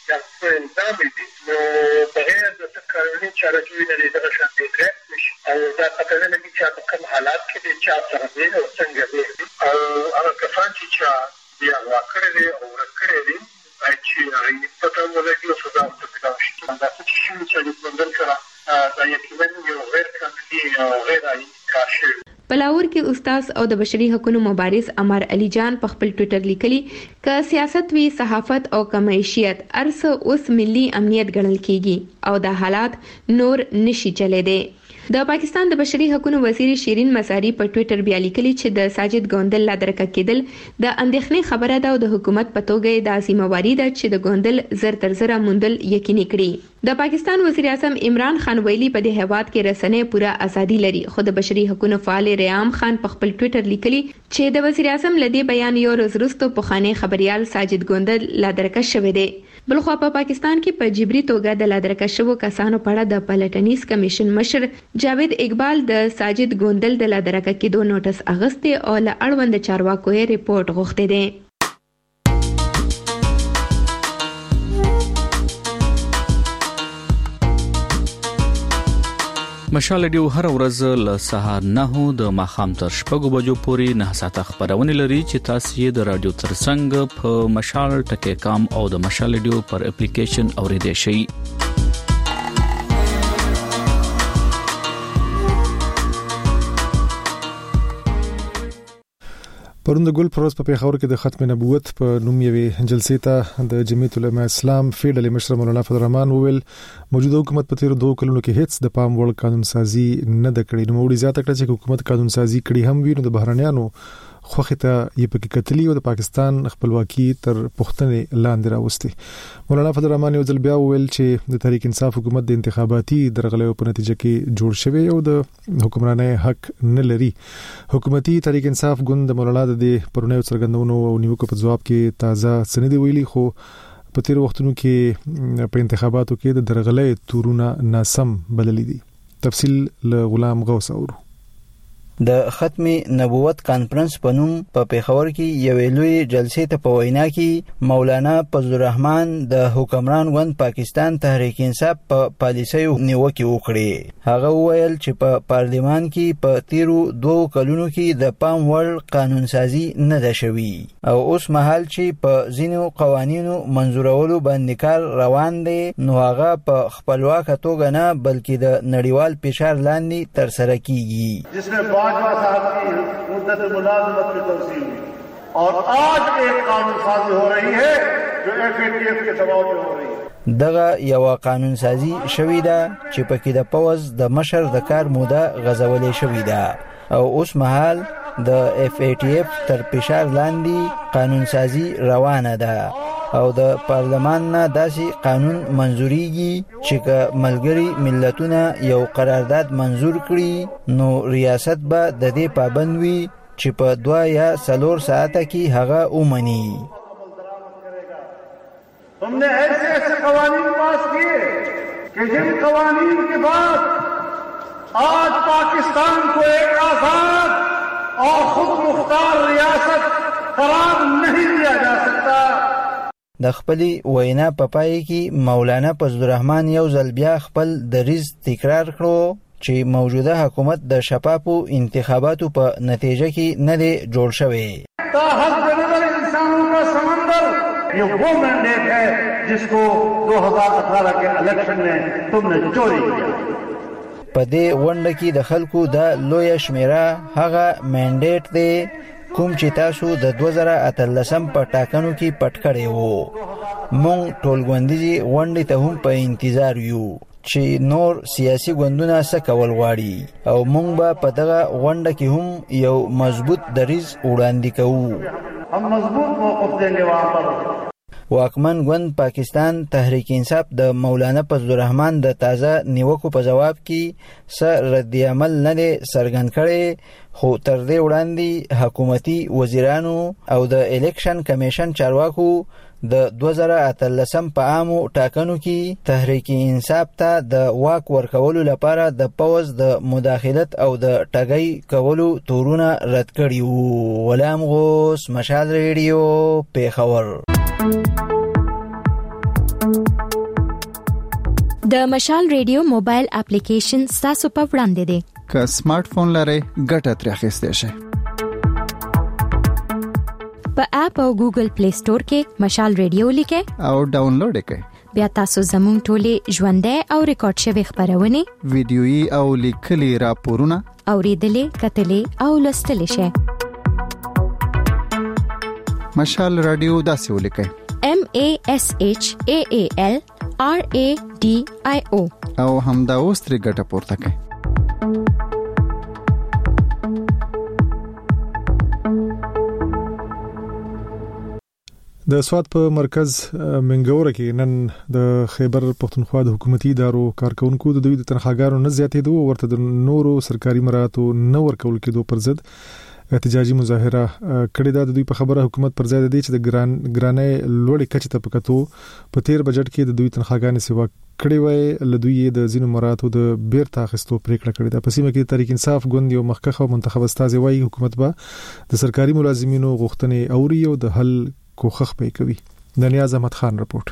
د الزام دي نو بغیر د قانوني چارچوبي نه دغه شان دي او دا پته نه لګي چې په کوم حالات کې د چا سره دي او څنګه دي او هغه کسان چې بیا واکړي دي او ورکړي دي چې هغه پته ولګي او سزا ورکړي شي. دا چې چې د بندر سره دا یقینا یو غیر قانوني او غیر عادي کار شي. بلاور کې استاد او د بشري حقوقو مبارز عمر علي جان په خپل ټوئیټر لیکلي ک سیاست وی صحافت او کمیشیت ارسه اوس ملي امنیت ګڼل کیږي او د حالات نور نشي چلے دي. د پاکستان د بشري حقوقو وزیر شیرین مساری په ټوئیټر بیا لیکلي چې د ساجد ګوندل لادرکه کېدل د اندېښنې خبره ده او د حکومت په توګه د ذمہواری ده چې د ګوندل زر تر زر موندل یقیني کړي. د پاکستان وزیر اعظم عمران خان ویلي په دې هواد کې رسنۍ پوره ازادي لري، خو د بشري حقوقو فعال ریام خان په خپل ټوئیټر لیکلي چې د وزیر اعظم لدی بیان یو ورځ وروسته په خانه خبريال ساجد ګوندل لادرکه شوی دی. بلخو په پاکستان کې په جبري توګه د لادرکه شوو کسانو په اړه د پلټنیز کمیشن مشر جاوید اقبال د ساجد ګوندل د لادرکه کېدو نوټس اغسته او له اړوند چارواکو یې ریپورت غوښته دی. مشال ډیو هر ورځ له سهار نه د ماخام تر شپږو بجو پورې نه ساعته خبرونه لري چې تاسو یې د رادیو ترڅنګ په مشال ټکی کام او د مشال ډیو پر اپلیکیشن اوریدئ شئ. پرون د ګل پروز په پیښور کې د ختم نبوت په نوم یوې جلسې ته د جمعیت العلماء اسلام فیډرل مشر مولانا فضل الرحمن وویل موجوده حکومت په تیر دوه کلونو کې هیڅ د پام وړ قانون سازي نه د کړې. نو وړي زیاته کړه چې حکومت قانون سازي کړي هم وي نو د بهرنیانو خوخه ته یې پکې کتلی او د پاکستان خپلواکي تر پښتنې لاندې راوستي. مولانا فضل الرحمن یو ځل بیا وویل چې د تحریک انصاف حکومت د انتخاباتي درغلې په نتیجه کې جوړ شوی او د حکمرانۍ حق نه لري. حکومتي تحریک انصاف ګوند د مولانا د پرونیو څرګندونو او نیوکو په جواب کې تازه سندې ویلي خو په تیر وختونو کې په انتخاباتو کې د درغلې تورونه ناسم بللي دي. تفصیل له غلام غوث اورو. د ختم نبوت کانفرنس په نوم په پیښور کې یوې لوی جلسې ته په وینا کې مولانا فضل الرحمن د حکمران ګوند پاکستان تحریک انصاف په پالیسیو نیوکې وکړې. هغه وویل چې په پارلیمان کې په تیرو دوو کلونو کې د پام وړ قانون سازي نه ده شوي او اوس مهال چې په ځینو قوانینو منظورولو باندې کار روان دی نو هغه په خپلواکه توګه نه بلکې د نړیوال فشار لاندې ترسره کیږي. बाजवा साहब की मुद्दत मुलाजमत में तवसील हुई और आज एक कानून साजी हो रही है जो एफ ए टी एफ के दबाव में हो रही है. دغه یو قانون سازي شوې ده چې پکې د پوز د مشر د کار موده غزولې شوې ده او اوس مهال د اف ای ټی اف تر فشار لاندې قانون سازي روانه ده او د پارلمان نه داسې قانون منزوريږي چې که ملګری ملتونه یو قرارداد منزور کړي نو ریاست به د دې پابند وي چې په دوه یا څلور ساعته کې هغه ومني. हमने ऐसे ऐसे कवानीन पास किए कि जिन कवानीन के बाद आज पाकिस्तान को एक आजाद और खुद मुख्तार रियासत करार नहीं दिया जा सकता. د خپلې وینا په پای کې مولانا فضل الرحمن یو ځل بیا خپل دریځ تکرار کړو چې موجوده حکومت د شفافو انتخاباتو په نتیجه کې نه دی جوړ شوی. تا حق جنرل انسانوں کا سمندر یہ وہ مینڈیٹ ہے جس کو دو ہزار اٹھارہ کے الیکشن میں تم نے چوری کیا. په دې ونډه کې د خلکو د لوی شمیره هغه مینډیټ دی کوم چې تاسو د دوه زره اتلسم په ټاکنو کې پټ کړی وو. مونږ ټولګوندیزي ونډې ته هم په انتظار یو چې نور سیاسي ګوندونه څه کول غواړي او مونږ به په دغه ونډه کې هم یو مضبوط دریځ وړاندې کوو. हम मजबूत मौक़िफ़ देंगे वहां पर. واکمن ګوند پاکستان تحریک انصاف د مولانا فضل الرحمن د تازه نیوکو په جواب کې څه رد عمل نه دی څرګند کړی خو تر دې وړاندې حکومتي وزیرانو او د الیکشن کمیشن چارواکو د دوه زره اتلسم په عامو ټاکنو کې تحریک انصاف ته د واک ورکولو لپاره د پوز د مداخلت او د ټګۍ کولو تورونه رد کړي وو. غلام غوث، مشال ریډیو، پیښور. د مشال ریډیو موبایل اپلیکیشن تاسو په وړاندې دی. که سمارټ فون لرئ ګټه ترې اخیستئ شئ. په اپ او ګوګل پلی سٹور کې مشال ریډیو لیکئ او ډاونلوډ کړئ. بیا تاسو زموږ ټولې ژوندۍ او ریکارډ شوی خبرونه ویډیويي او لیکلي راپورونه اوریدلې کتلې او لوستلې شئ. مشال رادیو داسې ولیکئ M A S H A A L R A D I O او همدا اوس ترې ګټه پورته کړئ. د سواد په مرکز منګور کې نن د خیبر پښتونخوا د حکومتي ادارو کارکونکو د دوی د تنخواګانو نه زیاتېدو او ورته د نورو سرکاري مراتو نه ورکول کېدو پر ضد احتجاجي مظاهره کړې ده. د دوی په خبره حکومت پر ځای د دې چې د ګران ګرانۍ لوړې کچې ته پکاتو په تیر بجټ کې د دوی تنخواګانې سیوا کړې وای له دوی د زینو مراتو د بیرته اخیستو پریکړه کړې ده. په سیمه کې تحریک انصاف ګوند یو مخکخ او منتخب استاد وای حکومت به د سرکاري ملازمینو غوښتنې اوري او د حل کوخخ پې کوي. د نیاز احمد خان رپورټ.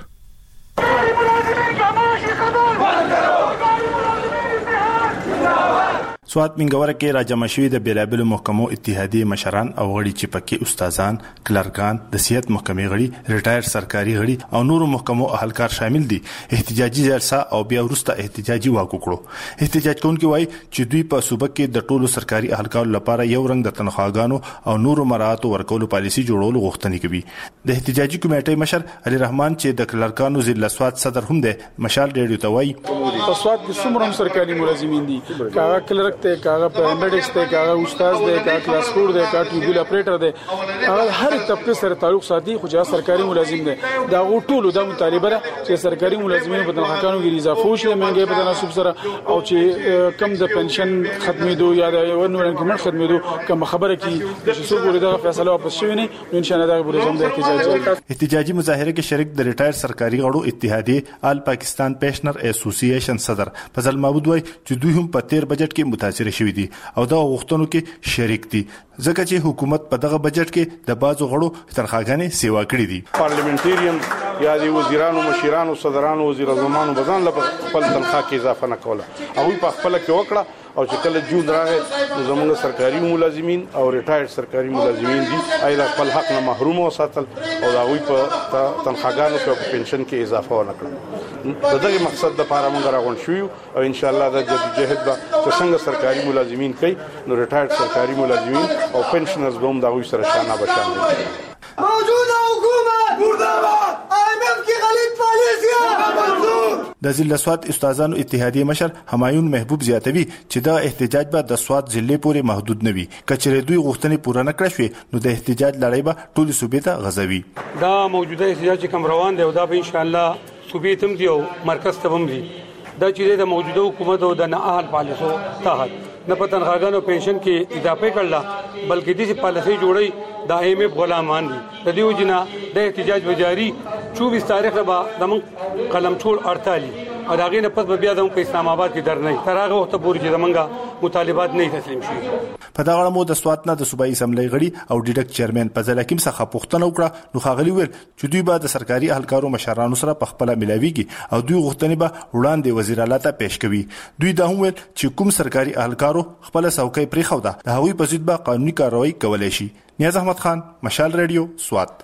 سوات منګوره کې راجمع شوي د بیلابلو محکمو اتحادیې مشران او غړي چې پکې استادان، کلرکان، د صحت محکمې غړي، ریټایر سرکاري غړي او نورو محکمو اهلکار شامل دي احتجاجي جلسه او بیا وروسته احتجاجي واک وکړو. احتجاج کوونکي وایي چې دوی په صوبه کې د ټولو سرکاري اهلکارو لپاره یو رنګ د تنخواګانو او نورو مراعاتو ورکولو پالیسي جوړولو غوښتنه کوي. د احتجاجي کمیټې مشر علي رحمان چې د کلرکانو ضلع سوات صدر هم دی مشال ریډیو ته وایي په سوات کې څومره سرکاري ملازمین دي، کاغه کلرک ته، کاغه پیرامیډکس ته، کاغه استاد دی، کاغه کلاس فور دی، کاغه ټیبل اپریټر دی، هغه هر طبقه سره تعلق ساتي. خو چې سرکاري ملازم دی دا ټولو د مطالبه ده چې سرکاري ملازمینو په تنخواهانو کې اضافه وشي، مهنګي په تناسب سره، او چې کم د پنشن ختمېدو یا د یو نور انکمنټ ختمېدو کوم خبره کې چې څو ګوري دا فیصله واپس شوی نه، ان شاء الله دا به رسم د احتجاج احتجاجي مظاهره کې شریک د ریټایر سرکاري غړو اتحادیې آل پاکستان پنشنر اسوسییشن صدر فضل محمود وایي چې دوی هم په تیر بجټ کې متاثر شوي دي او دا غوښتنو کې شریک دي ځکه چې حکومت په دغه بجټ کې د بازو غړو تنخواګانې سیوا کړې دي. پارلیمنټریان یا د وزیرانو، مشیرانو، صدرانو، وزیر اعظمانو بزن له خپل تنخواه کې اضافه نه کوله، هغه په خپل کې وکړه او چې کله جون راغی زموږ سرکاري ملازمین او ریټایر سرکاري ملازمین دي ایله خپل حق نه محروم وساتل او دا وی په تنخواګانو کې پنشن کې اضافه ونه کړه. دغه مقصد د لپاره موږ راغون شو او ان شاء الله د جدوجہد به څنګه سرکاري ملازمین کوي نو ریټایر سرکاري ملازمین او پنشنرز به هم دا وی سره شانه بشان دي. موجوده حکومت مرداباد آی ایم ایف کی غلط پالیسیاں منظور. د ضلع سوات استادانو اتحادیې مشر همایون محبوب زیاتوي چې دا احتجاج به د سوات ضلع پورې محدود نه وي، کچره دوی غوښتنې پوره نه کړې شوې نو د احتجاج لړۍ به ټول صوبې ته غځوي. دا موجوده احتجاج کوم روان دی او دا به ان شاء الله صوبې ته دی او مرکز ته هم دی. دا چې د موجوده حکومت او د نه اهل پالیسو تحت نه په تنخواګانو پنشن کې اضافه کړل بلکې د پالیسي جوړي د ایم ایف غلامان دي. د دې وجنه د احتجاج وجاري چوبیس تاریخ به د قلم ټول اړتالي او دا غینه پس بیا د په اسلام آباد کې در نه تر هغه وخت پورې چې زمونږه مطالبات نه تسلیم شي. په دا غړمو د سوات نه د صوبایي اسمبلی غړي او ډیډک چیرمن په ځلکیم څخه پوښتنه وکړه نو خاغلی ویل چې دوی به د سرکاري اهلکارو مشرانو سره په خپل ملاويږي او دوی غوښتنې به وړاندې وزیر اعلی ته پیښ کوي. دوی دا هم ویل چې کوم سرکاري اهلکارو خپل څوکۍ پرې خو ده د هغوی په ضد به قانوني کاروایی کولای شي. نیاز احمد خان، مشال ریډیو، سوات.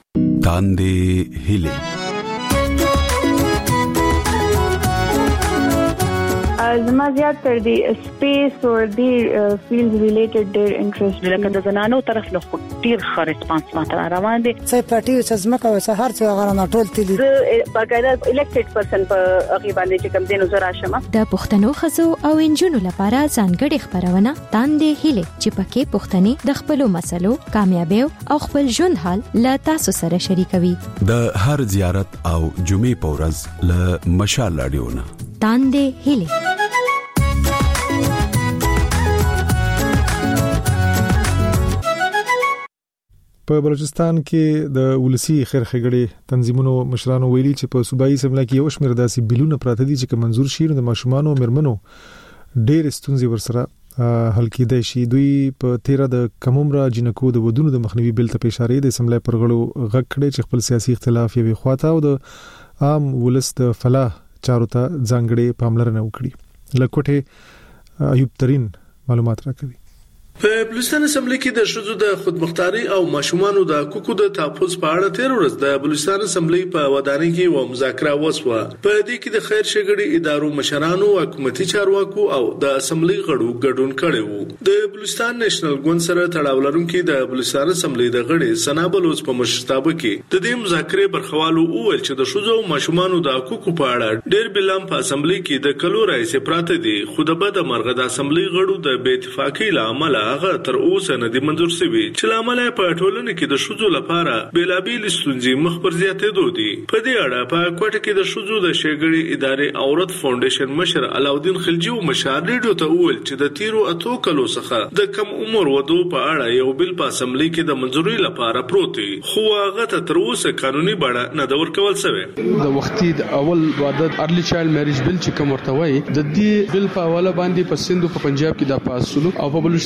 تاندې هیله زما زیات تر دی سپیس او دی فیلډ ریلیټډ ډیر انټرست لکه د زنانو طرف له ډیر ښه ریسپانس ماته روان دي. څه پټي څه زمکه او څه هر څه غره ټول تللی باقاعده الیکټډ پرسن په هغه باندې چې کوم دینو زرا شمه د پښتنو خزو او انجونو لپاره ځانګړي خبرونه تاندې هیله چې پکې پښتني د خپل مسلو کامیابی او خپل ژوند حال له تاسو سره شریکوي. د هر زیارت او جمعې په ورځ له مشال رادیو نه تاندې هیله. په بلوچستان کې د ولسی خیر خګړې تنظیمونو مشرانو ویلي چې په صوبایي اسمبلی کې یو شمېر داسې بلونه پراته دي چې منظور شي د ماشومان او مرمنو ډېر ستونزې ورسره حل کېدای شي. دوی په تیرا د کمومرا جنکو د ودونو د مخنیوي بل ته پېښاري د اسمبلی پرغړو غږ کړي چې خپل سیاسي اختلاف یې خواته او د عام ولس د فلاح چارو ته ځانګړي پاملرنه وکړي. لکوټه ایوب ترين معلومات راکوي. په بلوچستان اسمبلی کې د شذو د خودمختاري او ماشومانو د حقوقو د تحفظ په اړه تیر ورځ د بلوچستان اسمبلی په ودانۍ کې و مذاکره وسوه. په دې کې د خیر شګړې ادارو مشرانو، حکومتي چارواکو او د اسمبلی غړو ګډون کړي وو. د بلوچستان نېشنل ګوند سره تړاو لرونکي د بلوچستان اسمبلی د غړي سنا بلوچ په مشرتابه کې د دې مذاکرې برخوالو وویل چې د شذو او ماشومانو د حقوقو په اړه ډېر بلام په اسمبلی کې د کلو رئیس پراته دي، خو د بد مرغه د اسمبلی غړو د بې اتفاقۍ لامل هغه تر اوسه نه دي منظور شوی چې لامل په ټولنه کې د شذو لپاره بیلابیل ستونزې مخ پر زیاتېدو دي. په دې اړه په کوټه کې د شذو د شګړې ادارې عورت فاونډیشن مشر علاودین خلجی او مشار ریډیو ته وویل چې د تیرو اتو کلو څخه د کم عمر ودو په اړه یو بل په اسمبلی کې د منځوري لپاره پروت دی، خو هغه ته تر اوسه قانوني بڼه نه دور کول شوی. د وختي د اول واده ارلی چایلډ میریج بل چې کوم ورته وایي د دې بل په حواله باندې په سندو په پنجاب کې د پاسولو او په بلوچستان کې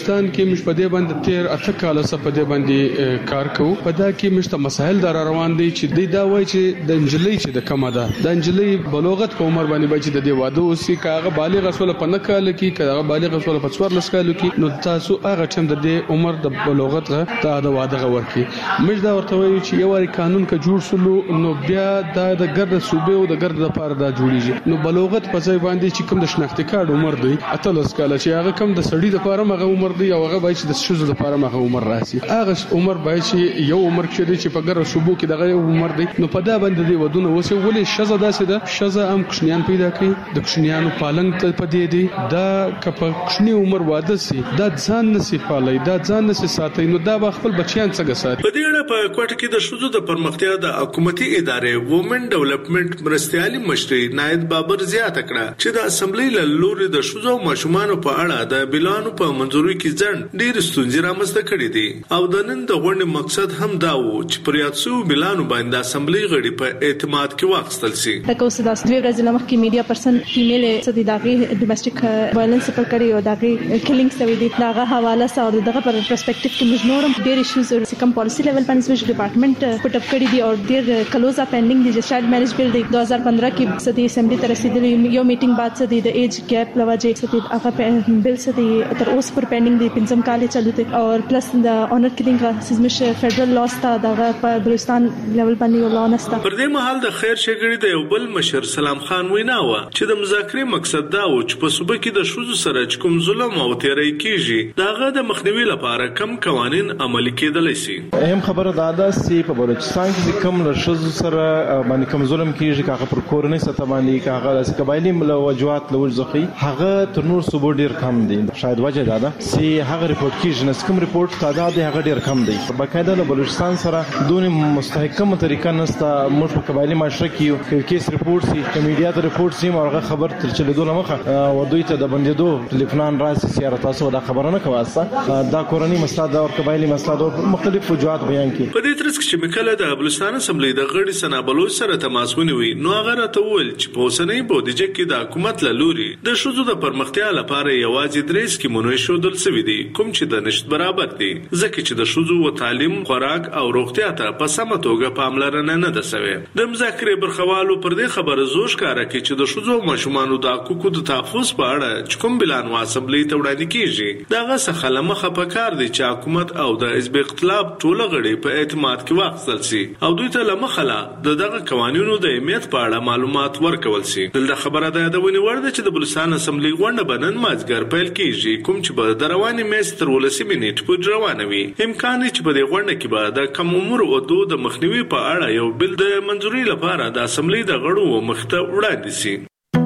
کې مش په دې باندې تیر اته کال څخه په دې باندې کار کوو. په دا کې مشته مسائل در روان دي چې د دا وایي چې د انجلۍ چې د کمه ده د انجلۍ بلوغت په عمر باندې باید د دې واده اوسي، کاغه بالغ رسول په نه کال کې کاغه بالغ رسول په څوار لس کال کې، نو تاسو هغه ټیم د دې عمر د بلوغت ته د واده غوړ کې مش دا ورته وایي چې یو واری قانون کې جوړ شلو نو بیا د ګرد صوبې او د ګرد لپاره دا جوړیږي. نو بلوغت په ځای باندې چې کوم د شناختی کارت عمر دی اتلس کال چې هغه کوم د سړي لپاره مغه عمر دی او هغه باید چې د شوز لپاره مغه عمر راسي، هغه عمر باید چې یو عمر کې دی چې په ګرد صوبو کې دغه عمر دی. نو په دا باندې دی ودونه وسه ولې شزه داسې ده شزه هم کښنیان پیدا کړي د کښنیانو پالنګ ته پدې دی دا کپ کښنی عمر واده سي دا ځان نسی پالي دا ځان نسی ساتي، نو دا به خپل بچیان څنګه ساتي. په دې اړه په کوټه کې د شوزو د پرمختیا د حکومتي ادارې وومن ډیولپمنٹ مرستيالي مشري نائب بابر زیاته کړه چې د اسمبلی له لوري د شوزو ماشومان په اړه د بلانو په منځوري کې ځند ډیر ستونزې رامنځته کړې دي او د نن د غونډې مقصد هم دا و چې پریاتسو بلانو باندې اسمبلی غړي په اعتماد کې واخستل شي. تاسو د دوی ورځ لمخ کې میډیا پرسن فیمیل سدي داغي ډومېسټک وایلنس پر کړی او داغي کلینګز ته وی دغه حواله سره دغه پر پرسپیکټیو کې موږ نورم ډېر ایشوز او سکم پالیسی لیول باندې ویش ډپارټمنټ پټ اپ کړی دی او ډېر کلوزا پینډینګ دي چې چایلډ میریج بل دی دو هزار پندرہ کې سدي اسمبلی ته رسیدلی یو میټینګ بعد سدي د ایج ګیپ لواجه سدي هغه بل سدي تر اوس پر پینډینګ دی پنځم کال چلو دی او پلس د اونر کلینګ سیزمش فدرل لا ستا دغه په بلوچستان لیول باندې یو لا نستا. پر دې مهال د خیر شګړې د یو بل مشر سلام خان وینا و چې د مذاکرې مقصد دا و چې په صوبه کې د شوزو سره کوم ظلم او تیری کیږي داغه د مخنیوي لپاره کم قوانين عملي کېدلی شي. اهم خبره دا ده چې په بلوچستان کې کوم د شوزو سره باندې کوم ظلم کیږي کاغه پر کورنۍ سطح باندې کاغه د قبایلی ملوجات لوځخي هغه تر نور صوبو ډیر کم دي. شاید وجه دا ده چې هغه ریپورت کیږي نس کوم ریپورت تعداد هغه ډیر کم دی. باقاعده د بلوچستان سره دونه مستحکم طریقه نسته موږ په قبایلی معاشره کې کیس ریپورت سي کمیډیا ته ریپورت سي مرغه خبر تر چلیدو لمخه او دوی ته د بندیدو ټلیفون راسي سیاره تاسو دا خبره نه کواسته دا کورنۍ مسله دا او قبایلی مسله دا مختلف وجوهات بیان کړي. په دې ترڅ کې مکله د بلوچستان اسمبلی د غړي سنا بلوچ سره تماس ونیوي نو هغه راته وویل چې په اوسنۍ بودیجه کې د حکومت له لوري د شوزو د پرمختیا لپاره یوازې درې سکیمونه شودل شوي دي کوم چې د نشټ برابر دي ځکه چې د شوزو و تعلیم خوراک او روغتیا ته په سمه توګه پاملرنه نه ده شوې. د مذاکرې برخوالو پر دې خبره زوش کاره کوي چې د شوزو ماشومانو د حقوقو د تحفظ په اړه کوم بلان و اسمبلی ته وړاندې کیږي دغه څخه لمخه پکار دي چې حکومت او د حزب اختلاف ټول غړي په اعتماد کې واخیستل شي او دوی ته لمخه لا د دغه قوانینو د اهمیت په اړه معلومات ورکول شي. دلته خبره ده د ونی ورده چې د بلوچستان اسمبلی غونډه بنن مازګر پیل کیږي کوم چې به د رواني میاشتې تر ولسي منټ پورې روانه وي. امکان چې په دې غونډه کې به د کم عمر او د مخنیوي په اړه یو بل د منځوري لپاره د اسمبلی د غړو مخته وړاندې شي.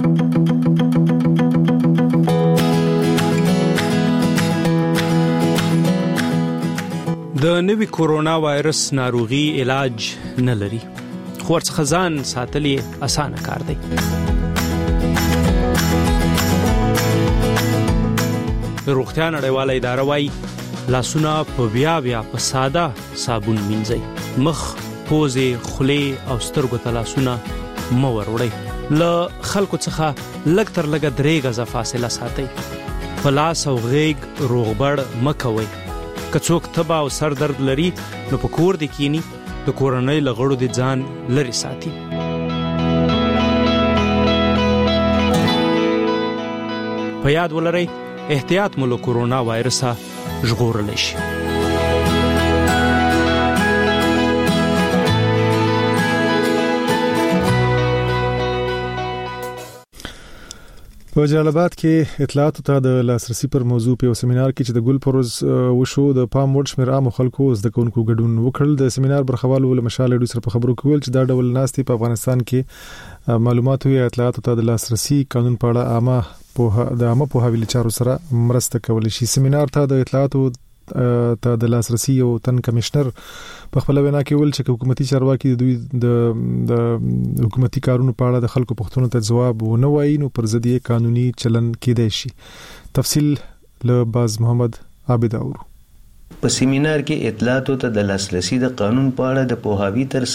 د نوي کورونا وایرس ناروغي علاج نه لري خو ورڅخه ځان ساتل یې اسانه کار دی. روغتیا نړیواله اداره وايي لاسونه په بیا بیا په ساده صابون مینځئ مخ پوزې خولې او سترګو ته لاسونه مه ور وړئ له خلکو څخه لږ تر لږه درې غزه فاصله ساتئ په لاس او غېږ روغبړ مه کوئ که څوک تبه او سر درد لري نو په کور دې کینی د کورنۍ له غړو دې ځان لرې ساتي. په یاد ولرئ احتیاط مو له کورونا وایرسه ژغورلی شي. په جلال آباد کې اطلاعات ته د لاسرسي پر موضوع په سیمینار کې چې د ګل پروز وشو د پام وړ شمېر عام خلکو زده کوونکو ګډون وکړل. د سیمینار برخوال ول مشال ډو سره په خبرو کې ول چې دا ډول ناستي په افغانستان کې معلومات او اطلاعات ته د لاسرسي قانون په اړه عامه په د عامه په حوالې چارو سره مرسته کولی شي. سیمینار ته د اطلاعات ته د لاسرسي او تن کمشنر په خپل وینا کې ول چې حکومتي چارواکي دوی د د حکومتي کارونو په اړه د خلکو پوښتنو ته ځواب ونه وایي نو پر ضد یې قانوني چلن کېدای شي. تفصیل له باز محمد عابد اورو. په سیمینار کې اطلاعاتو ته د لاسرسي د قانون په اړه د پوهاوی ترڅنګ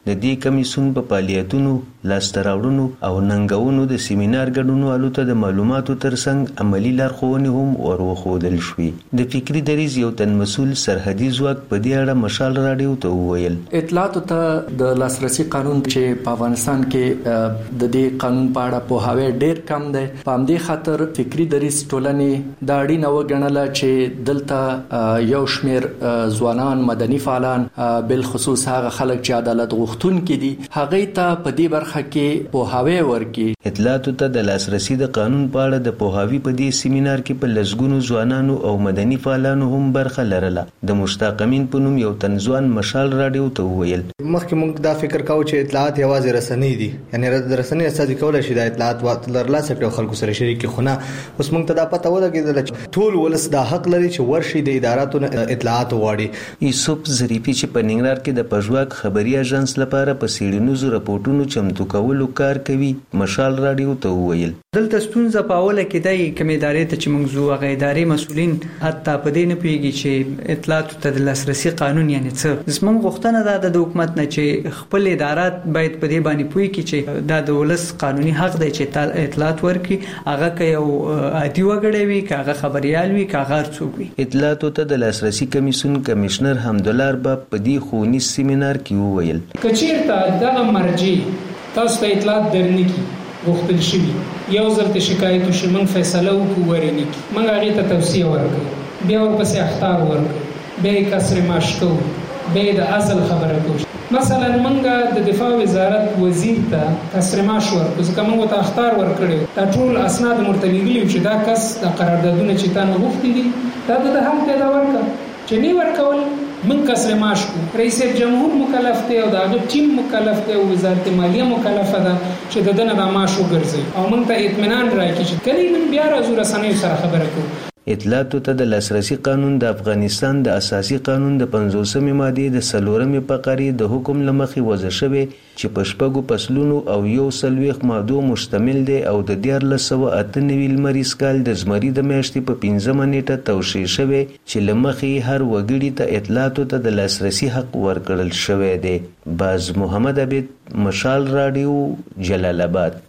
د دې کمیسون په فعالیتونو لاسته راوړنو او ننګونو د سیمینار ګډونو الوته د معلوماتو ترڅنګ عملی لارښوونې هم ورغوښودل شوې. د فکری دریز یو تن مسول سرحدي ځواک په دې اړه مشال راډیو ته وویل اطلاعاتو ته د لاسرسي قانون چې په افغانستان کې د دې قانون په اړه پوهاوی ډېر کم دی. په همدې خاطر فکری دریز ټولنې دا اړینه وګڼله چې دلته یو شمیر ځوانان مدني فعالان بل خصوص هغه خلک چې عدالت غوښتونکي دي هغه ته په دې برخه کې پوهاوی ورکړي. اطلاعاتو ته د لاسرسي د قانون په اړه د پوهاوی په دې سیمینار کې په لسګونو ځوانانو او مدني فعالانو هم برخه لرله. د مشتاق امین په نوم یو تنځوان مشال راډیو ته وویل مخکې موږ دا فکر کاوه چې اطلاعات یوازې رسنۍ دي، یعنی د رسنۍ اساسي کولای شي د اطلاعات لرلاسه کړو خلکو سره شریک خونه. اوس موږ ته دا پته ولګېدل چې ټول ولس دا حق لري چې ورشي د اداراتو اطلاعات وغواړي. یوسف ظریفي چې په ننګرهار کې د پژواک خبري اژانس لپاره په سیډینوزو راپورټونو چمتو کولو کار کوي مشال راډیو ته وویل دلته ستونزه په اوله کې دی کوم ادارې ته چې موږ زو هغه ادارې مسولین حتی په دې نه پیږي چې اطلاعات ته د لاسرسي قانون یعنی څه زموږ غوښتنه ده د حکومت نه چې خپل ادارات باید په دې باندې پوي کې چې دا د ولس قانوني حق دی چې اطلاعات ورکړي هغه که یو عادي وګړی وي که هغه خبريال وي که هغه څوک وي. اطلاعاتو ته د لاسرسي کمیسیون کمشنر حمدالله ارباب په دې خونی سیمینار کې وویل کچیرته دغه مرجع تاسو ته اطلاعات درنکي غوښتل شوي یو ځل ته شکایت وشي موږ فیصله وکړو ورنکي موږ هغې ته توصیه ورکړو بیا ورپسې اخطار ورکړو بیا یې کسر معاش کوو بیا یې د اصل خبره کوو. مثلا موږ د دفاع وزارت وزیر ته کسر معاش ورکړو ځکه موږ ته اخطار ورکړی دا ټول اسناد مرته لیږلي چې دا کس د قراردادونه چې تا نه غوښتي دي دا د حق پیدا ورکړه چې نه ورکول من کسر معاش کو. رئیس جمهور مکلف دی او دغه ټیم مکلف دی او وزارت مالیه مکلفه ده چې د دنه د معاش وګرځي او موږ ته اطمینان راکړي چې کله من بیا راځو رسنۍ سره خبره کوو. اطلاعاتو ته د لاسرسي قانون د افغانستان د اساسي قانون د پنځوسمې ماده د څلورمې فقرې د حکم لمخې وضع شوی چې په شپږو فصلونو او یو سلويخ ماده مشتمل دی او د دیارلس سوه اته نوي لمریز کال د زمري د میاشتې په پنځمه نیټه توشیح شوی چې لمخې هر وګړي ته اطلاعاتو ته د لاسرسي حق ورکړل شوی دی. باز محمد عبید مشال راډیو جلال آباد.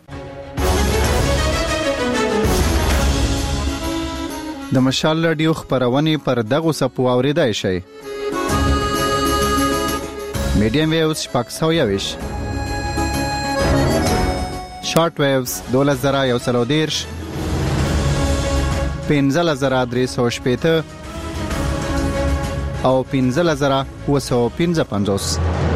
د مشال راډیو خبرونه پر دغه سپو اوریدای شي میډیم ویوز شپږ سوه یویش شارټ ویوز دوله زره یو سل او دېرش پنځه زره درې سوه شپېته او پنځه زره اووه سوه پنځه پنځوس.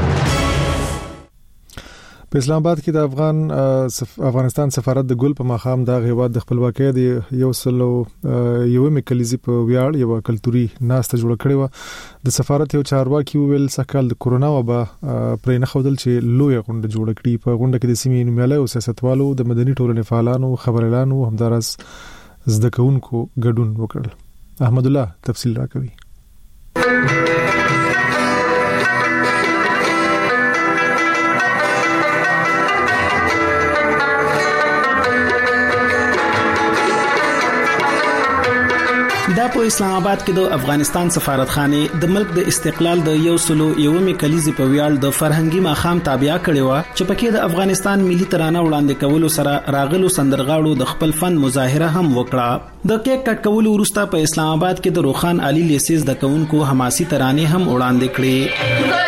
په اسلام آباد کې د افغان افغانستان سفارت د ګل په مقام د غیواد د خپلواکۍ د یو سلو یو میکلیزي په ویاړ یو کلتوري ناسته جوړ کړې و. د سفارت یو چارواکي ویل سکهال د کورونا وبا پرې نه خودل چې لوی غونډه جوړ کړي. په غونډه کې د سیمې نومیالي او سیاستوالو د مدني ټولنې فعالانو خبريالانو همدارس زده کوونکو ګډون وکړل. احمد الله تفصیل راکوي. دا په اسلام آباد کې د افغانستان سفارتخانه د ملک د استقلال د یو سلو یومي کلیزي په ویاړ د فرهنګي ماخام تابع کړي و چې پکې د افغانستان ملي ترانه وړاندې کولو سره راغلو سندرغاړو د خپل فن مظاهره هم وکړه. د کیک کټ کولو وروسته په اسلام آباد کې د روخان علي لیسیز د کونکو حماسي ترانه هم وړاندې کړي.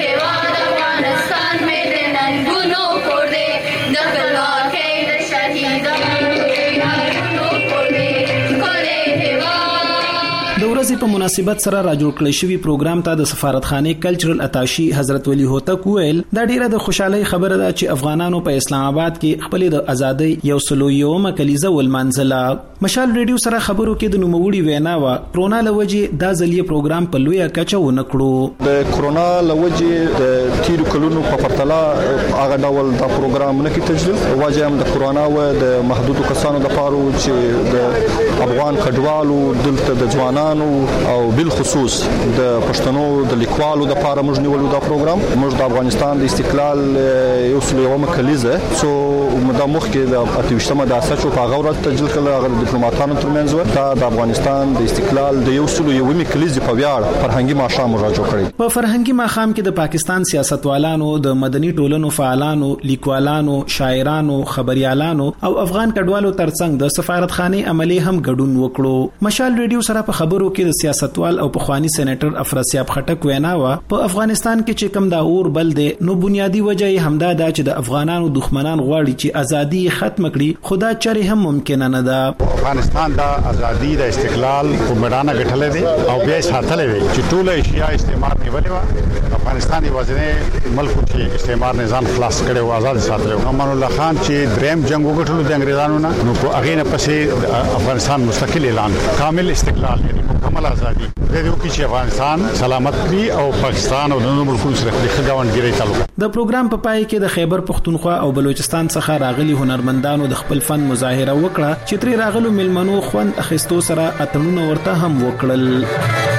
د ورځې په مناسبت سره راجوړ کړی شوی پروګرام ته د سفارتخانه کلچرل اتاشي حضرت ولی هوتک ویل دا ډیره د خوشحالي خبره ده چې افغانانو په اسلام آباد کې خپل د ازادۍ یو سلو یومه کلیزه ولمنځله. مشال ریډیو سره خبرو کې د نوموړي وینا و کرونا لوجه دا ځلیه پروګرام په لوی کچه و نکړو. د کرونا لوجه د تیر کلونو په پرتله هغه ډول دا پروګرام نه کی تجدید واجه هم د کرونا و د محدود کسانو د پاره چې د افغان کډوالو دلته د ځوانانو او بل خصوص د پښتنو د لیکوالو د لپاره موږ نیولو دا پروګرام موږ د افغانستان د استقلال یو څلو یو مکلیزه سو د مخ کې د اتوشتمه د اساسو په غوړه تجل کړه غو ډیپلوماټانو ترمنځ و د افغانستان د استقلال د یو څلو یو مکلیزه په ویاړ فرهنګي ماښام راجو کړی. په فرهنګي ماښام کې د پاکستان سیاستوالانو د مدني ټولنو فعالانو لیکوالانو شاعرانو خبريالانو او افغان کډوالو ترڅنګ د سفارتخانه عملی هم ګډون وکړو. مشال ریډیو سره په خبرو کې د سیاستوال او پخوانی سېنیټر افراسیاب خټک وینا و په افغانستان کې چې کوم دا اور بل دی نو بنیادی وجه یې همدا ده چې د افغانانو دښمنان غواړي چې ازادي ختم کړي خدا چره هم ممکن نه ده. افغانستان د ازادي د استقلال په مډانه غټلې دي او بیا ساتلې دي چې ټول اشیاء استعمار نیولې و. افغانستان یوازینی ملک چې استعمار نظام خلاص کړي او آزاد ساتلو. امان الله خان چې دریم جنگ وګټلو د انګريزانو نه نو په هغه نه پسې افغانستان مستقل اعلان کامل استقلال یعنی مکمل ازادي د دې وکړي چې افغانستان سلامت وي او پاکستان او نورو ملکونو سره د ښه تعلق. د پروګرام په پای کې د خیبر پختونخوا او بلوچستان څخه راغلي هنرمندانو د خپل فن مظاهره وکړه چې تری راغلو ملمنو خوند اخیستو سره اتړونه ورته هم وکړل.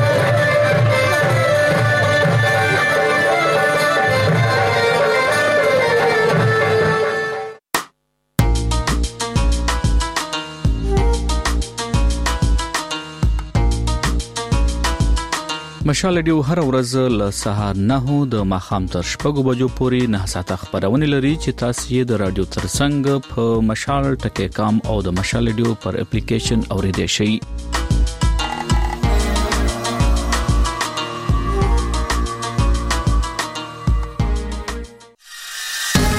مشال ډیو هر ورځ له سهار نه د ماخام تر شپږو بجو پورې نه ساعته خبرونه لري چې تاسو یې د رادیو ترڅنګ په مشال ټکی کام او د مشال ډیو پر اپلیکیشن اوریدئ شئ.